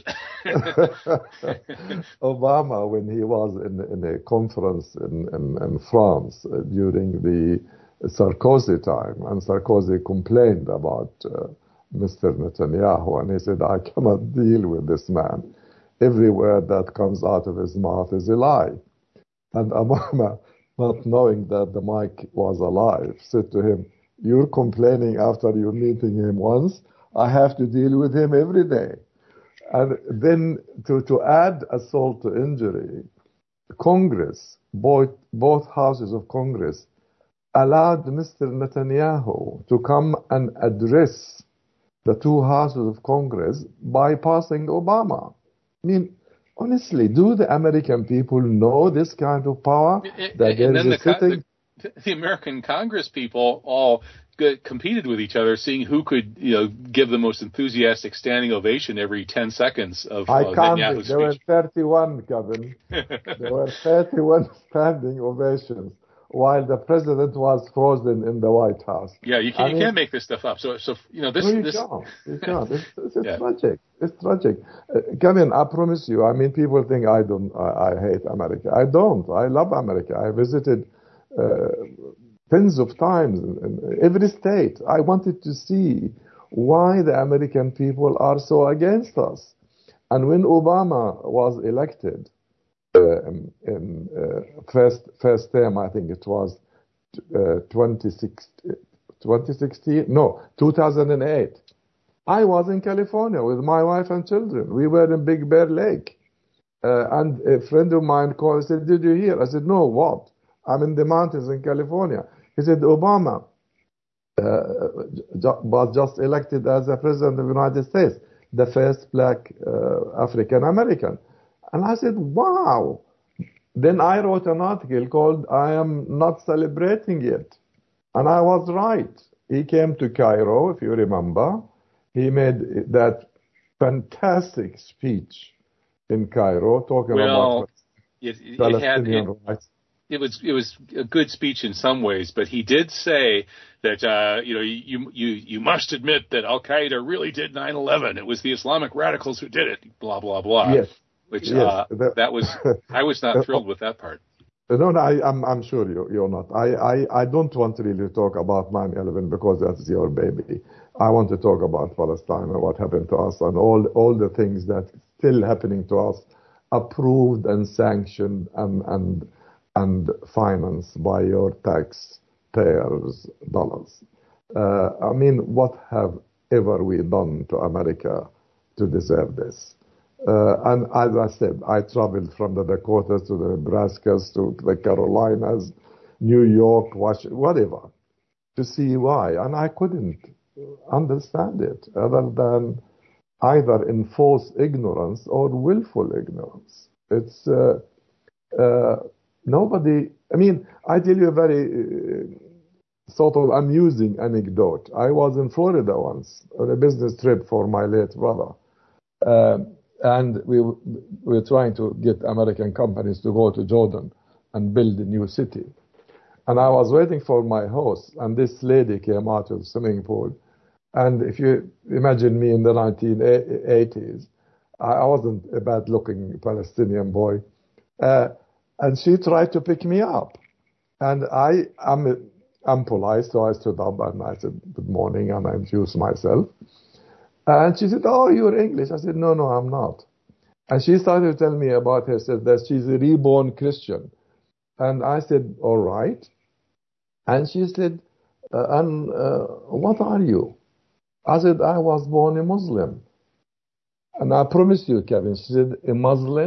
Obama, when he was in in a conference in in, in France uh, during the Sarkozy time, and Sarkozy complained about. Uh, Mister Netanyahu, and he said, I cannot deal with this man. Every word that comes out of his mouth is a lie. And Obama not knowing that the mic was alive, said to him, "You're complaining after you're meeting him once. I have to deal with him every day." And then to, to add assault to injury, Congress, both, both houses of Congress, allowed Mister Netanyahu to come and address the two houses of Congress bypassing Obama. I mean, honestly, do the American people know this kind of power? It, that and then the, the, the, the American Congress people all competed with each other, seeing who could, you know, give the most enthusiastic standing ovation every ten seconds of I uh, counted. Netanyahu's There speech. were thirty-one, Kevin. There were thirty-one standing ovations while the president was frozen in the White House. Yeah, you, can, I you mean, can't make this stuff up. So, so you know, this... No, you this can't. You can't. It's, it's, it's yeah. tragic. It's tragic. Uh, Kevin, I promise you, I mean, people think I don't, I, I hate America. I don't. I love America. I visited uh, tens of times in, in every state. I wanted to see why the American people are so against us. And when Obama was elected uh, in, in uh, first first term, I think it was uh, twenty sixteen, no, two thousand eight. I was in California with my wife and children. We were in Big Bear Lake. Uh, and a friend of mine called and said, "Did you hear?" I said, "No, what?" "I'm in the mountains in California." He said, "Obama uh, was just elected as the president of the United States, the first black uh, African American." And I said, "Wow." Then I wrote an article called "I Am Not Celebrating Yet." And I was right. He came to Cairo, if you remember. He made that fantastic speech in Cairo talking well, about it, it Palestinian had, it, rights. It was it was a good speech in some ways, but he did say that uh, you know you you you must admit that Al Qaeda really did nine eleven. It was the Islamic radicals who did it. Blah blah blah. Yes. Which yes. uh, that, that was I was not thrilled with that part. No, no, I, I'm I'm sure you you're not. I, I, I don't want to really talk about nine eleven because that's your baby. I want to talk about Palestine and what happened to us and all all the things that still happening to us, approved and sanctioned and and and financed by your taxpayers' dollars. Uh, I mean, what have ever we done to America to deserve this? Uh, and as I said, I traveled from the Dakotas to the Nebraskas to the Carolinas, New York, Washington, whatever, to see why. And I couldn't understand it other than either enforced ignorance or willful ignorance. It's uh, uh, nobody, I mean, I tell you a very uh, sort of amusing anecdote. I was in Florida once on a business trip for my late brother. Um, And we, we were trying to get American companies to go to Jordan and build a new city. And I was waiting for my host, and this lady came out of the swimming pool. And if you imagine me in the nineteen eighties, I wasn't a bad-looking Palestinian boy. Uh, and she tried to pick me up. And I, I'm, I'm polite, so I stood up and I said, "Good morning," and I introduced myself. And she said, "Oh, you're English." I said, "No, no, I'm not." And she started to tell me about herself, that she's a reborn Christian. And I said, "All right." And she said, uh, "And uh, what are you?" I said, "I was born a Muslim." And I promise you, Kevin, she said, "A Muslim?"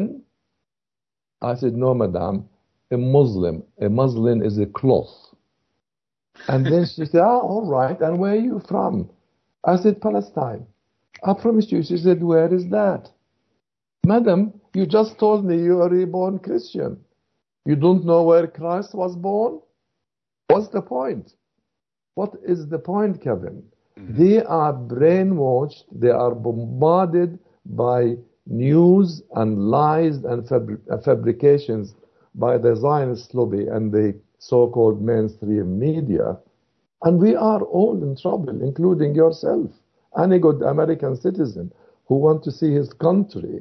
I said, "No, madam, a Muslim. A Muslim is a cloth." And then she said, "Ah, all right. And where are you from?" I said, "Palestine." I promise you. She said, "Where is that?" "Madam, you just told me you are a reborn Christian. You don't know where Christ was born? What's the point?" What is the point, Kevin? Mm-hmm. They are brainwashed. They are bombarded by news and lies and fabri- fabrications by the Zionist lobby and the so-called mainstream media. And we are all in trouble, including yourself. Any good American citizen who wants to see his country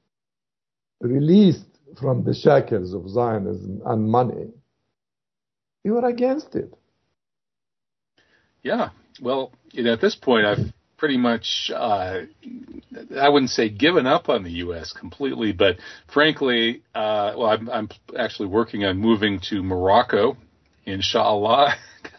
released from the shackles of Zionism and money, you are against it. Yeah. Well, you know, at this point, I've pretty much uh, I wouldn't say given up on the U S completely, but frankly, uh, well, I'm, I'm actually working on moving to Morocco, inshallah,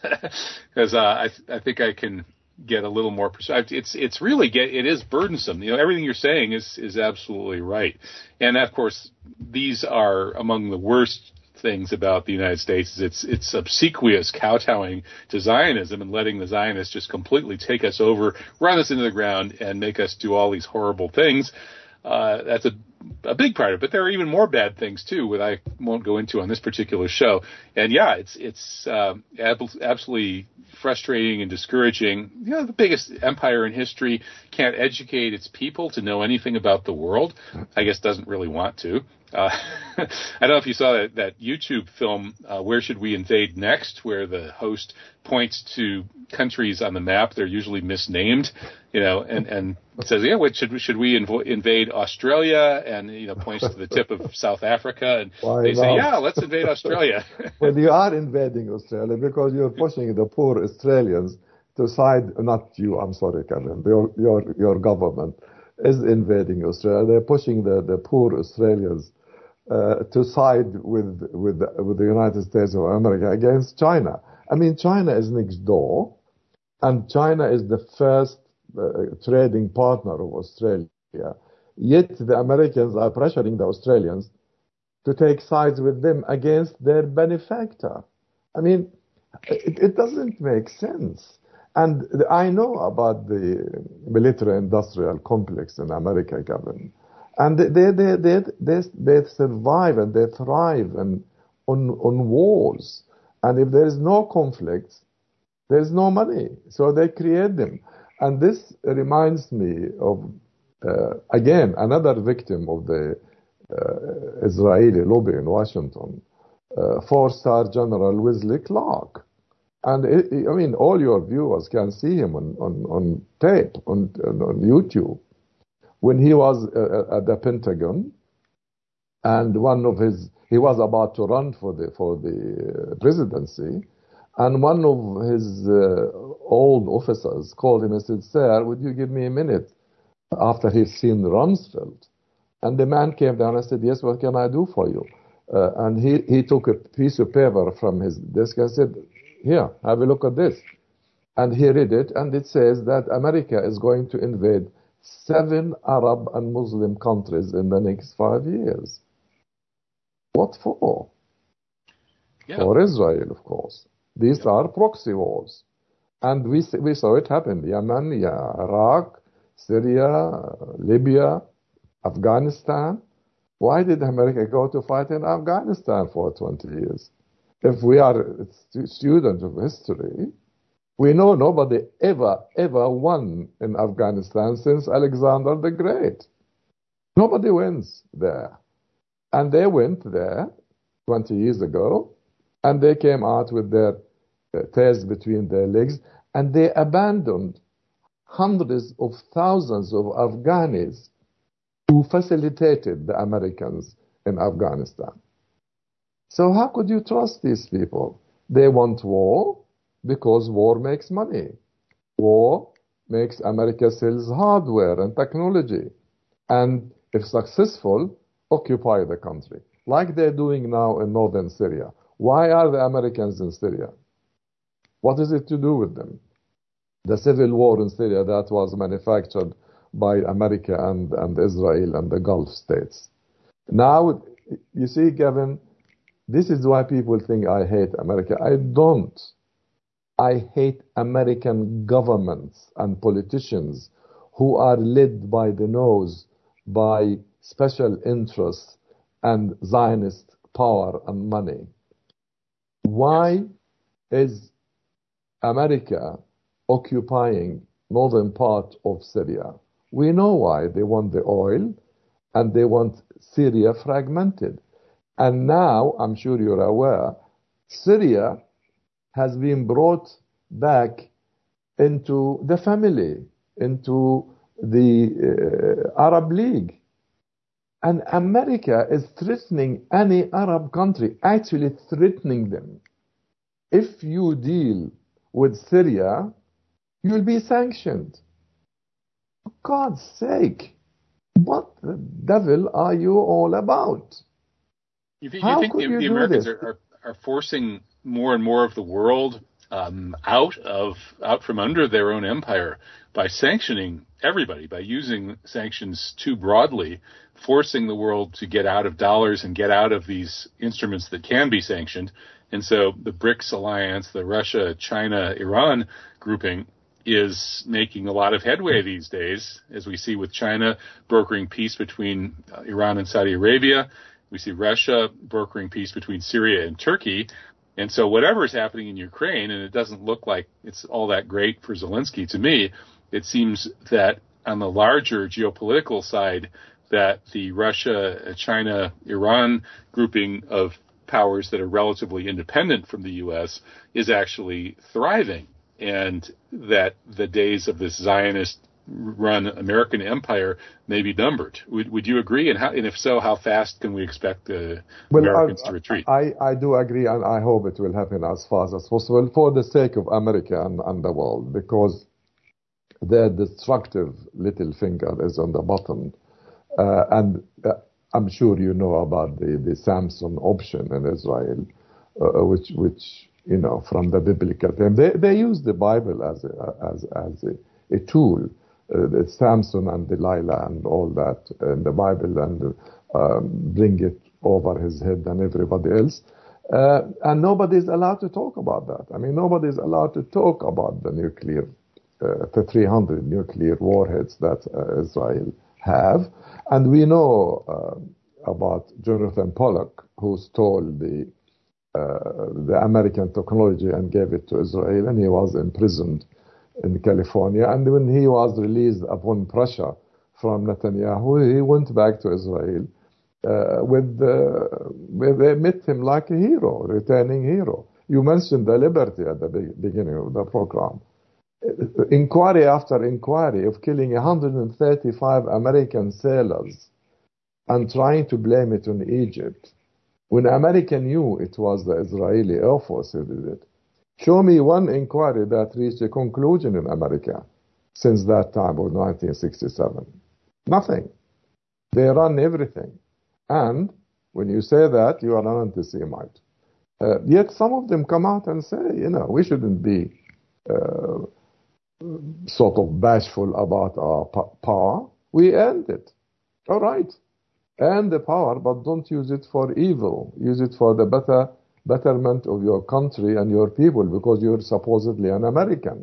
because uh, I, th- I think I can get a little more perspective. It's it's really get it is burdensome. You know, everything you're saying is is absolutely right, and of course, these are among the worst things about the United States. Is it's it's obsequious kowtowing to Zionism and letting the Zionists just completely take us over, run us into the ground, and make us do all these horrible things. Uh, that's a a big part of it, but there are even more bad things too, that I won't go into on this particular show. And yeah, it's it's um, ab- absolutely frustrating and discouraging. You know, the biggest empire in history can't educate its people to know anything about the world. I guess doesn't really want to. Uh, I don't know if you saw that, that YouTube film, uh, Where Should We Invade Next, where the host points to countries on the map. They're usually misnamed, you know, and, and says, yeah, what should we, should we inv- invade Australia? And, you know, points to the tip of South Africa. And Why they not? say, yeah, let's invade Australia. Well, you are invading Australia because you're pushing the poor Australians to side, not you, I'm sorry, Kevin, your, your, your government is invading Australia. They're pushing the, the poor Australians Uh, to side with with with the United States of America against China. I mean, China is next door, and China is the first uh, trading partner of Australia. Yet the Americans are pressuring the Australians to take sides with them against their benefactor. I mean, it, it doesn't make sense. And I know about the military-industrial complex in America, Kevin. And they they they they they survive and they thrive and on on wars. And if there is no conflict, there is no money. So they create them. And this reminds me of uh, again another victim of the uh, Israeli lobby in Washington, uh, four-star General Wesley Clark. And it, I mean, all your viewers can see him on on, on tape on on YouTube. When he was uh, at the Pentagon, and one of his, he was about to run for the for the presidency, and one of his uh, old officers called him and said, "Sir, would you give me a minute?" After he'd seen Rumsfeld, and the man came down and said, "Yes, what can I do for you?" Uh, and he he took a piece of paper from his desk and said, "Here, have a look at this," and he read it, and it says that America is going to invade seven Arab and Muslim countries in the next five years. What for? Yeah. For Israel, of course. These yeah. are proxy wars. And we we saw it happen. Yemen, yeah, Iraq, Syria, Libya, Afghanistan. Why did America go to fight in Afghanistan for twenty years? If we are students of history, we know nobody ever, ever won in Afghanistan since Alexander the Great. Nobody wins there. And they went there twenty years ago, and they came out with their uh, tails between their legs, and they abandoned hundreds of thousands of Afghans who facilitated the Americans in Afghanistan. So how could you trust these people? They want war, because war makes money. War makes America sells hardware and technology. And if successful, occupy the country. Like they're doing now in northern Syria. Why are the Americans in Syria? What is it to do with them? The civil war in Syria that was manufactured by America and, and Israel and the Gulf states. Now, you see, Kevin, this is why people think I hate America. I don't. I hate American governments and politicians who are led by the nose by special interests and Zionist power and money. Why is America occupying northern part of Syria? We know why. They want the oil and they want Syria fragmented. And now, I'm sure you're aware, Syria has been brought back into the family, into the uh, Arab League. And America is threatening any Arab country, actually threatening them. If you deal with Syria, you'll be sanctioned. God's sake, what the devil are you all about? You, th- How you think could the, you the do Americans this? are, are, are forcing more and more of the world um, out of out from under their own empire by sanctioning everybody, by using sanctions too broadly, forcing the world to get out of dollars and get out of these instruments that can be sanctioned? And so the BRICS alliance, the Russia, China, Iran grouping, is making a lot of headway these days, as we see with China brokering peace between uh, Iran and Saudi Arabia. We see Russia brokering peace between Syria and Turkey. And so whatever is happening in Ukraine, and it doesn't look like it's all that great for Zelensky to me, it seems that on the larger geopolitical side, that the Russia, China, Iran grouping of powers that are relatively independent from the U S is actually thriving, and that the days of this Zionist-run American empire may be numbered. Would, would you agree? And, how, and if so, how fast can we expect the well, Americans I, to retreat? I, I do agree, and I hope it will happen as fast as possible for the sake of America and, and the world, because their destructive little finger is on the bottom. Uh, and uh, I'm sure you know about the, the Samson option in Israel, uh, which, which, you know, from the biblical time. They, they use the Bible as a, as, as a, a tool, uh, the Samson and Delilah and all that in the Bible, and um, bring it over his head and everybody else. Uh, and nobody is allowed to talk about that. I mean, nobody is allowed to talk about the nuclear, uh, the three hundred nuclear warheads that uh, Israel have. And we know uh, about Jonathan Pollock, who stole the uh, the American technology and gave it to Israel, and he was imprisoned in California. And when he was released upon pressure from Netanyahu, he went back to Israel uh, with, uh, with they met him like a hero, returning hero. You mentioned the Liberty at the be- beginning of the program. Inquiry after inquiry of killing one hundred thirty-five American sailors and trying to blame it on Egypt, when America knew it was the Israeli Air Force who did it. Show me one inquiry that reached a conclusion in America since that time of nineteen sixty-seven. Nothing. They run everything. And when you say that, you are an anti-Semite. Uh, yet some of them come out and say, you know, we shouldn't be uh, sort of bashful about our p- power. We earned it. All right. Earn the power, but don't use it for evil. Use it for the better betterment of your country and your people, because you're supposedly an American.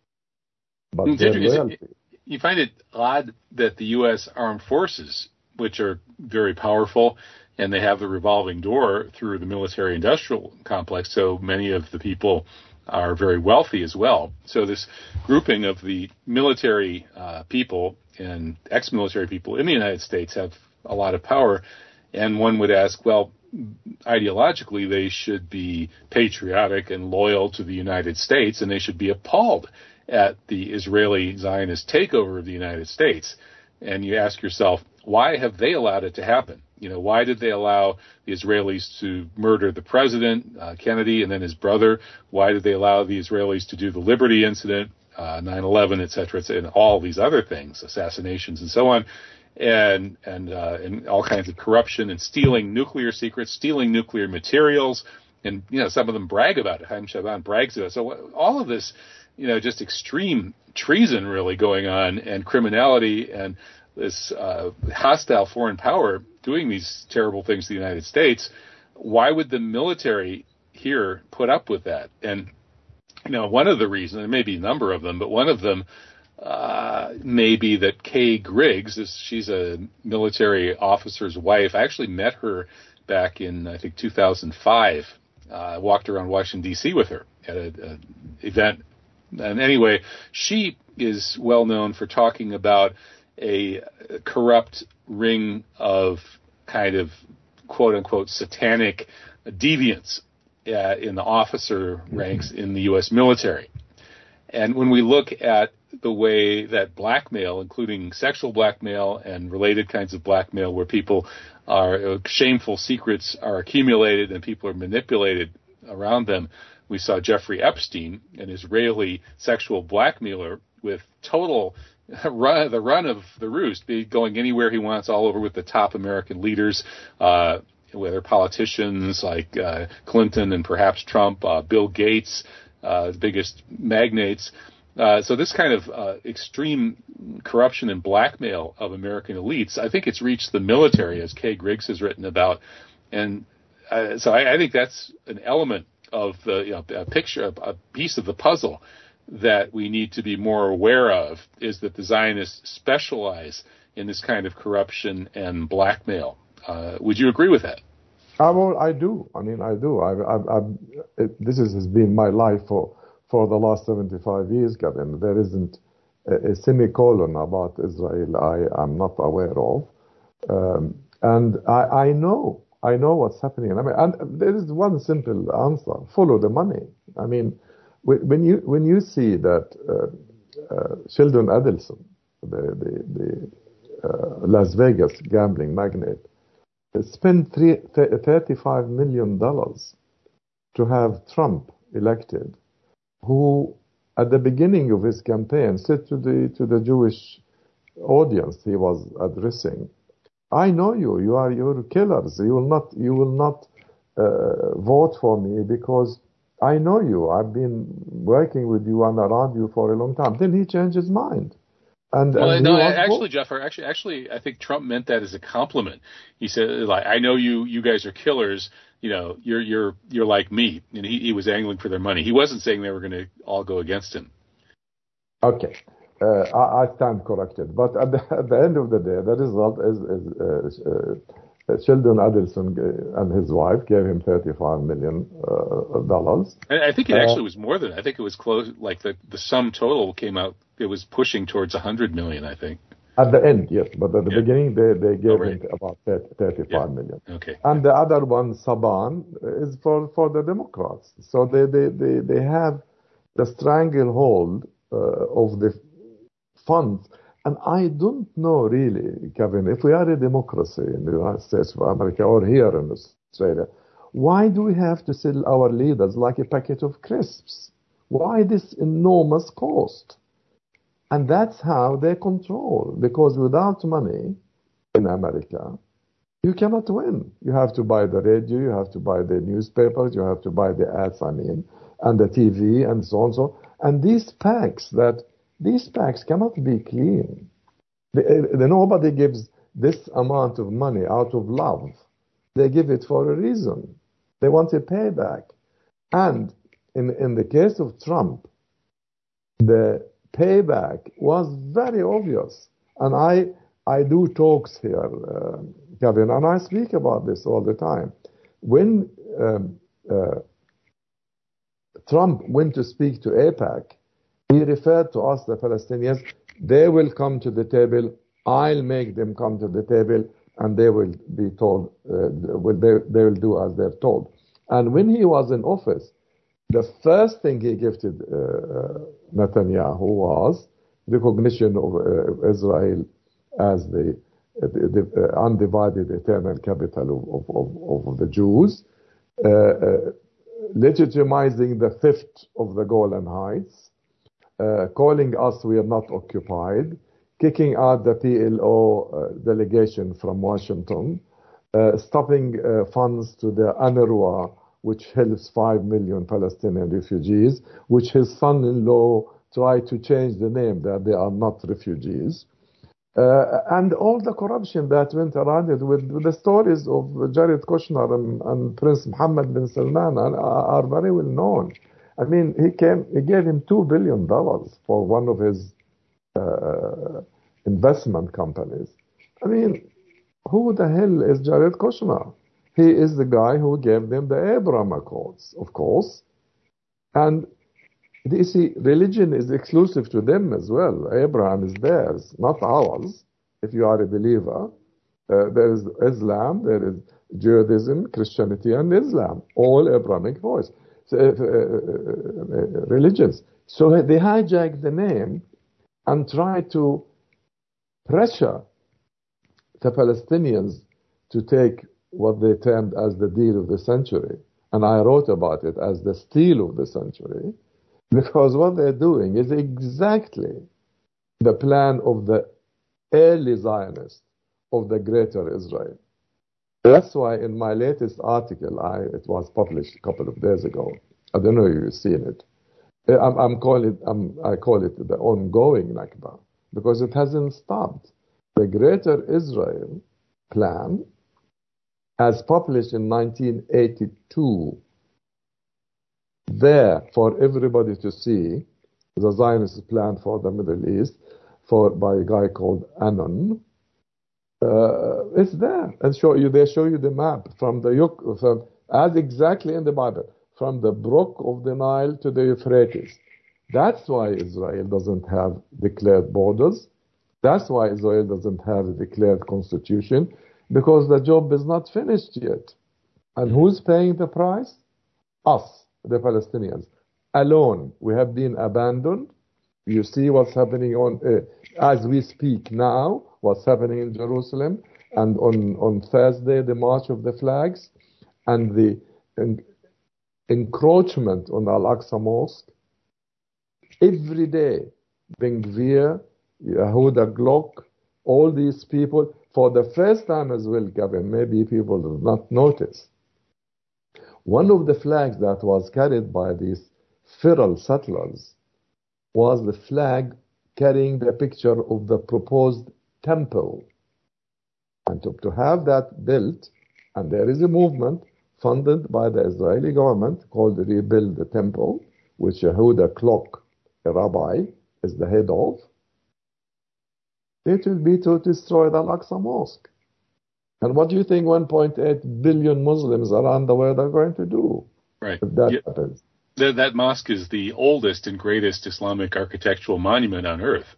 But it's interesting. You find it odd that the U S armed forces, which are very powerful, and they have the revolving door through the military-industrial complex, so many of the people are very wealthy as well. So this grouping of the military uh, people and ex-military people in the United States have a lot of power, and one would ask, well, ideologically, they should be patriotic and loyal to the United States, and they should be appalled at the Israeli Zionist takeover of the United States. And you ask yourself, why have they allowed it to happen? You know, why did they allow the Israelis to murder the president, uh, Kennedy, and then his brother? Why did they allow the Israelis to do the Liberty incident, uh, nine eleven, et cetera, et cetera, and all these other things, assassinations and so on, and and uh, and all kinds of corruption and stealing nuclear secrets, stealing nuclear materials, and, you know, some of them brag about it. Haim Shaban brags about it. So all of this, you know, just extreme treason really going on, and criminality, and this uh, hostile foreign power doing these terrible things to the United States. Why would the military here put up with that? And, you know, one of the reasons, there may be a number of them, but one of them uh, may be that Kay Griggs, is, she's a military officer's wife. I actually met her back in, I think, two thousand five. Uh, I walked around Washington, D C with her at an event. And anyway, she is well known for talking about a corrupt ring of kind of quote-unquote satanic deviants uh, in the officer ranks in the U S military. And when we look at the way that blackmail, including sexual blackmail and related kinds of blackmail, where people are, shameful secrets are accumulated and people are manipulated around them. We saw Jeffrey Epstein, an Israeli sexual blackmailer with total run, the run of the roost, be going anywhere he wants, all over with the top American leaders, uh, whether politicians like uh, Clinton and perhaps Trump, uh, Bill Gates, uh, the biggest magnates. Uh, so this kind of uh, extreme corruption and blackmail of American elites, I think it's reached the military, as Kay Griggs has written about. And uh, so I, I think that's an element of the you know, a picture, a piece of the puzzle that we need to be more aware of, is that the Zionists specialize in this kind of corruption and blackmail. Uh, would you agree with that? I, well, I do. I mean, I do. I, I, I, it, this is, has been my life for, for the last seventy-five years, Gavin. There isn't a, a semicolon about Israel I am not aware of. Um, and I, I know, I know what's happening. I mean, and there is one simple answer: follow the money. I mean, when you when you see that uh, uh, Sheldon Adelson, the the, the uh, Las Vegas gambling magnate, spent three, thirty-five million dollars to have Trump elected, who at the beginning of his campaign said to the to the Jewish audience he was addressing, "I know you. You are you're killers. You will not you will not uh, vote for me because I know you. I've been working with you and around you for a long time." Then he changed his mind. And, well, and no, actually, Jeff, actually, actually, I think Trump meant that as a compliment. He said, "Like, I know you, you guys are killers. You know, you're you're you're like me." And he, he was angling for their money. He wasn't saying they were going to all go against him. Okay, uh, I, I stand corrected. But at the, at the end of the day, the result is, is uh, uh, Sheldon Adelson and his wife gave him thirty-five million dollars. Uh, and I think it actually uh, was more than that. I think it was close. Like the the sum total came out. It was pushing towards one hundred million, I think. At the end, yes, but at the yeah. beginning, they, they gave oh, right. him about thirty-five yeah. million. Okay. And the other one, Saban, is for, for the Democrats. So they, they, they, they have the stranglehold uh, of the funds. And I don't know really, Kevin, if we are a democracy in the United States of America or here in Australia, why do we have to sell our leaders like a packet of crisps? Why this enormous cost? And that's how they control, because without money in America, you cannot win. You have to buy the radio, you have to buy the newspapers, you have to buy the ads, I mean, and the T V and so on and so on. And these packs, that these packs cannot be clean. The, the, nobody gives this amount of money out of love. They give it for a reason. They want a payback. And in, in the case of Trump, the payback was very obvious. And I I do talks here, uh, Gavin, and I speak about this all the time. When um, uh, Trump went to speak to AIPAC, he referred to us, the Palestinians. They will come to the table. I'll make them come to the table, and they will be told, uh, will they, they will do as they're told. And when he was in office, the first thing he gifted uh, Netanyahu was recognition of uh, Israel as the, the, the uh, undivided eternal capital of, of, of the Jews, uh, uh, legitimizing the theft of the Golan Heights, uh, calling us we are not occupied, kicking out the P L O uh, delegation from Washington, uh, stopping uh, funds to the UNRWA, which helps five million Palestinian refugees, which his son-in-law tried to change the name, that they are not refugees. Uh, and all the corruption that went around it, with, with the stories of Jared Kushner and, and Prince Mohammed bin Salman are, are very well known. I mean, he came, he gave him two billion dollars for one of his uh, investment companies. I mean, who the hell is Jared Kushner? He is the guy who gave them the Abraham Accords, of course. And you see, religion is exclusive to them as well. Abraham is theirs, not ours, if you are a believer. Uh, there is Islam, there is Judaism, Christianity, and Islam, all Abrahamic voice, so, uh, uh, uh, religions. So they hijacked the name and tried to pressure the Palestinians to take what they termed as the deal of the century. And I wrote about it as the steal of the century, because what they're doing is exactly the plan of the early Zionists of the Greater Israel. That's why in my latest article, I, it was published a couple of days ago. I don't know if you've seen it. I'm, I'm calling it, I'm, I call it the ongoing Nakba, because it hasn't stopped. The Greater Israel plan, as published in nineteen eighty-two, there for everybody to see, the Zionist plan for the Middle East, for by a guy called Anon. Uh, it's there, and show you. They show you the map from the Yuk, from, as exactly in the Bible, from the brook of the Nile to the Euphrates. That's why Israel doesn't have declared borders. That's why Israel doesn't have a declared constitution, because the job is not finished yet. And who's paying the price? Us, the Palestinians. Alone, we have been abandoned. You see what's happening on, uh, as we speak now, what's happening in Jerusalem, and on, on Thursday, the March of the Flags, and the en- encroachment on Al-Aqsa Mosque. Every day, Ben Gvir, Yehuda Glock, all these people, for the first time as well, Gavin, maybe people did not notice, one of the flags that was carried by these feral settlers was the flag carrying the picture of the proposed temple. And to, to have that built, and there is a movement funded by the Israeli government called Rebuild the Temple, which Yehuda Glock, a rabbi, is the head of. It will be to destroy the Al-Aqsa Mosque. And what do you think one point eight billion Muslims around the world are going to do? Right. If that yeah. happens? That, that mosque is the oldest and greatest Islamic architectural monument on earth.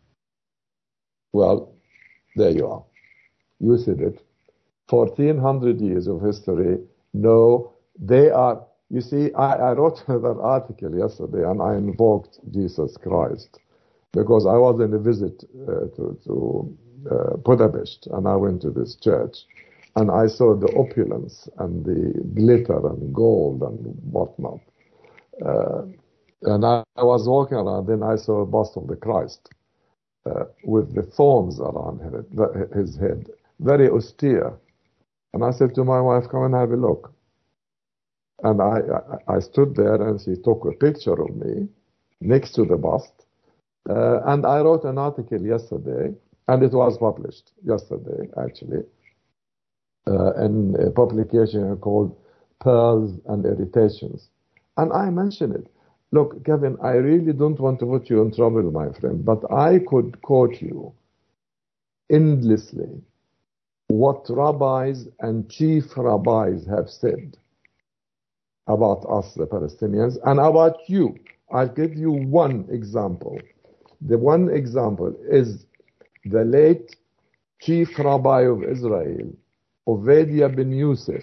Well, there you are. You said it. fourteen hundred years of history. No, they are. You see, I, I wrote that article yesterday, and I invoked Jesus Christ, because I was in a visit uh, to, to uh, Budapest, and I went to this church, and I saw the opulence and the glitter and gold and whatnot. Uh, and I, I was walking around, then I saw a bust of the Christ uh, with the thorns around his head, very austere. And I said to my wife, come and have a look. And I, I, I stood there, and she took a picture of me next to the bust. Uh, and I wrote an article yesterday, and it was published yesterday, actually, uh, in a publication called Pearls and Irritations. And I mentioned it. Look, Kevin, I really don't want to put you in trouble, my friend, but I could quote you endlessly what rabbis and chief rabbis have said about us, the Palestinians, and about you. I'll give you one example. The one example is the late chief rabbi of Israel, Ovadia ben Yosef,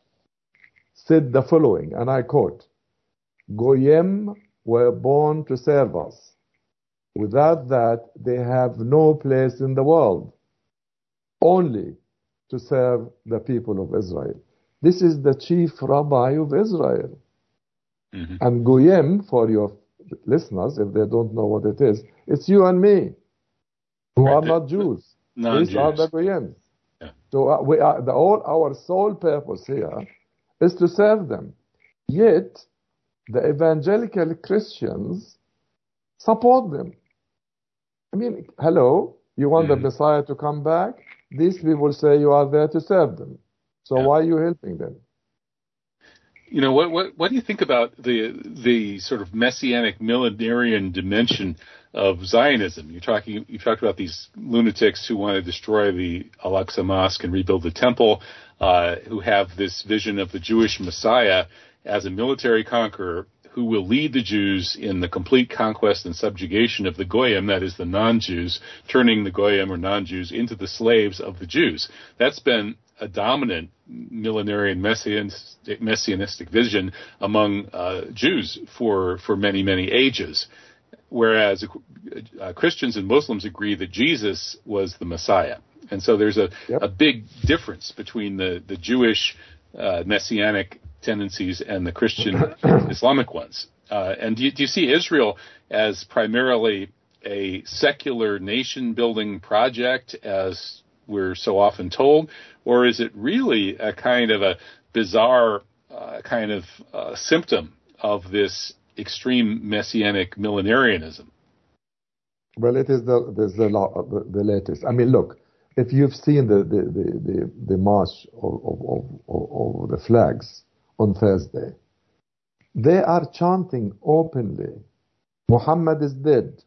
said the following, and I quote, Goyim were born to serve us. Without that, they have no place in the world, only to serve the people of Israel. This is the chief rabbi of Israel. Mm-hmm. And Goyim, for your listeners, if they don't know what it is, it's you and me, who right. are not Jews. Non-Jews. These are the Goyim. Yeah. So uh, we are, the, all our sole purpose here is to serve them. Yet, the evangelical Christians support them. I mean, hello, you want mm-hmm. the Messiah to come back? These people say you are there to serve them. So yeah. why are you helping them? You know, what, what what do you think about the the sort of messianic millenarian dimension of Zionism? You're talking you talked about these lunatics who want to destroy the Al-Aqsa Mosque and rebuild the temple, uh, who have this vision of the Jewish Messiah as a military conqueror who will lead the Jews in the complete conquest and subjugation of the Goyim, that is the non-Jews, turning the Goyim or non-Jews into the slaves of the Jews. That's been a dominant millenarian messianistic, messianistic vision among uh, Jews for, for many, many ages, whereas uh, Christians and Muslims agree that Jesus was the Messiah. And so there's a, yep. a big difference between the, the Jewish uh, messianic tendencies and the Christian Islamic ones. Uh, and do you, do you see Israel as primarily a secular nation-building project, as we're so often told, or is it really a kind of a bizarre uh, kind of uh, symptom of this extreme messianic millenarianism? Well, it is the the, the, the latest. I mean, look, if you've seen the the the, the, the march of, of, of, of the flags on Thursday, they are chanting openly, Muhammad is dead.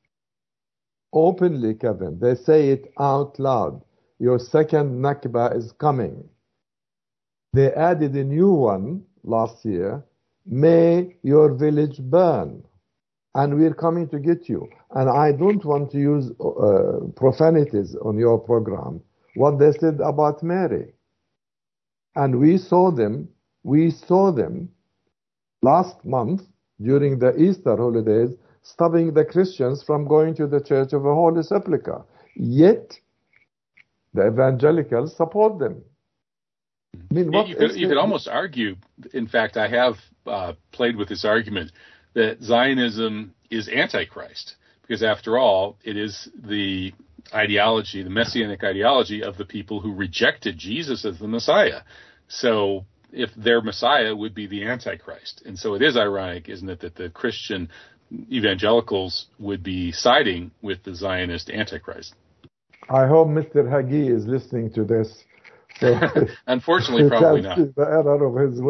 Openly, Kevin. They say it out loud. Your second Nakba is coming. They added a new one last year. May your village burn. And we're coming to get you. And I don't want to use uh, profanities on your program. What they said about Mary. And we saw them, we saw them last month during the Easter holidays stopping the Christians from going to the Church of the Holy Sepulchre. Yet, the evangelicals support them. I mean, what you could, you could almost argue, in fact, I have uh, played with this argument, that Zionism is Antichrist, because after all, it is the ideology, the messianic ideology of the people who rejected Jesus as the Messiah. So if their Messiah would be the Antichrist. And so it is ironic, isn't it, that the Christian evangelicals would be siding with the Zionist Antichrist. I hope Mister Hagi is listening to this. So Unfortunately, probably not. The error of his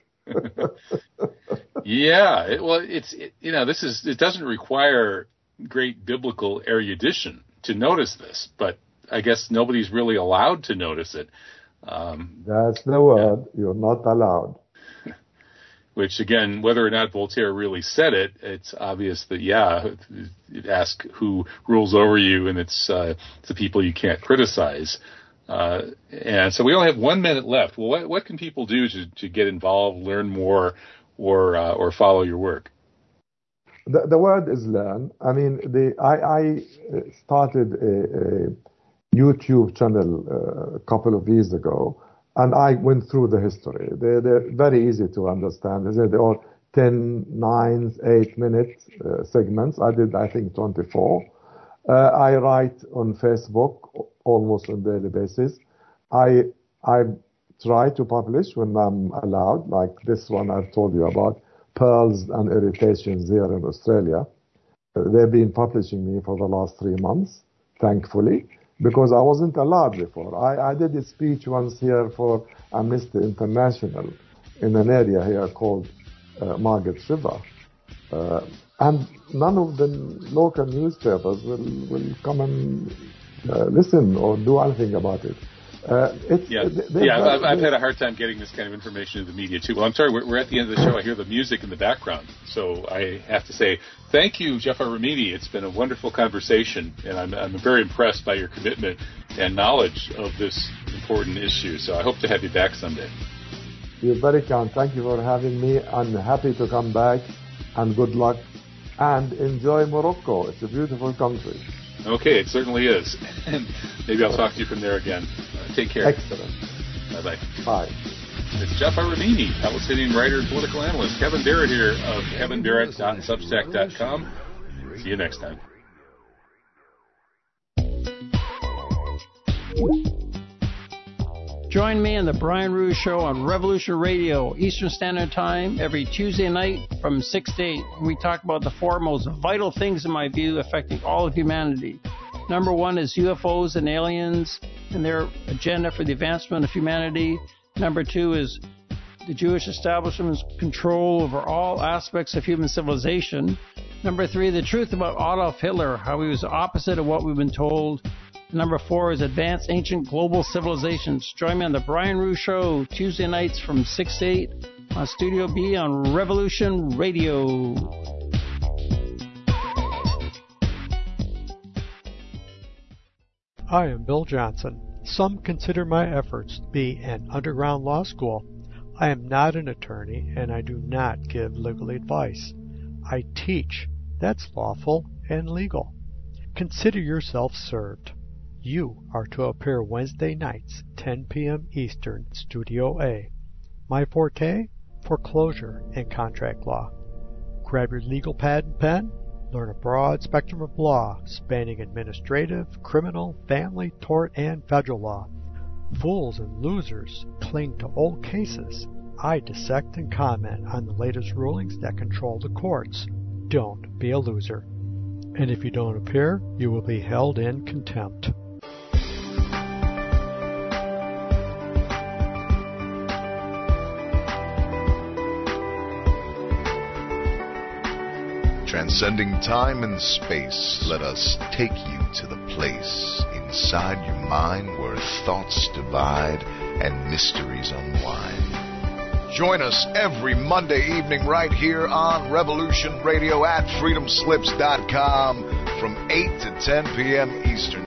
ways. Yeah, it, well, it's it, you know this is it doesn't require great biblical erudition to notice this, but I guess nobody's really allowed to notice it. Um, That's the word. Yeah. You're not allowed. Which, again, whether or not Voltaire really said it, it's obvious that, yeah, it asks who rules over you, and it's, uh, it's the people you can't criticize. Uh, and so we only have one minute left. Well, what, what can people do to, to get involved, learn more, or uh, or follow your work? The, the word is learn. I mean, the I, I started a, a YouTube channel uh, a couple of years ago, and I went through the history. They're, they're very easy to understand. They're all ten, nine, eight minute uh, segments. I did, I think, twenty-four. Uh, I write on Facebook almost on a daily basis. I I try to publish when I'm allowed, like this one I've told you about, Pearls and Irritations here in Australia. Uh, they've been publishing me for the last three months, thankfully, because I wasn't allowed before. I, I did a speech once here for Amnesty International in an area here called uh, Margaret River. Uh, and none of the local newspapers will, will come and uh, listen or do anything about it. Uh, it's, yeah, they, yeah I've, I've had a hard time getting this kind of information to the media, too. Well, I'm sorry, we're, we're at the end of the show. I hear the music in the background. So I have to say thank you, Jafar Ramini. It's been a wonderful conversation, and I'm, I'm very impressed by your commitment and knowledge of this important issue. So I hope to have you back someday. You're very kind. Thank you for having me. I'm happy to come back, and good luck. And enjoy Morocco. It's a beautiful country. Okay, it certainly is. And maybe I'll talk to you from there again. Uh, take care. Excellent. Bye-bye. Bye. It's Jafar Ramini, Palestinian writer and political analyst. Kevin Barrett here of kevin barrett dot substack dot com. See you next time. Join me on the Brian Ruhe Show on Revolution Radio, Eastern Standard Time, every Tuesday night from six to eight. We talk about the four most vital things, in my view, affecting all of humanity. Number one is U F Os and aliens and their agenda for the advancement of humanity. Number two is the Jewish establishment's control over all aspects of human civilization. Number three, the truth about Adolf Hitler, how he was the opposite of what we've been told. Number four is Advanced Ancient Global Civilizations. Join me on the Brian Ruhe Show, Tuesday nights from six to eight on Studio B on Revolution Radio. I am Bill Johnson. Some consider my efforts to be an underground law school. I am not an attorney, and I do not give legal advice. I teach. That's lawful and legal. Consider yourself served. You are to appear Wednesday nights, ten p.m. Eastern, Studio A. My forte? Foreclosure and contract law. Grab your legal pad and pen. Learn a broad spectrum of law spanning administrative, criminal, family, tort, and federal law. Fools and losers cling to old cases. I dissect and comment on the latest rulings that control the courts. Don't be a loser. And if you don't appear, you will be held in contempt. Transcending time and space, let us take you to the place inside your mind where thoughts divide and mysteries unwind. Join us every Monday evening right here on Revolution Radio at freedom slips dot com from eight to ten p.m. Eastern.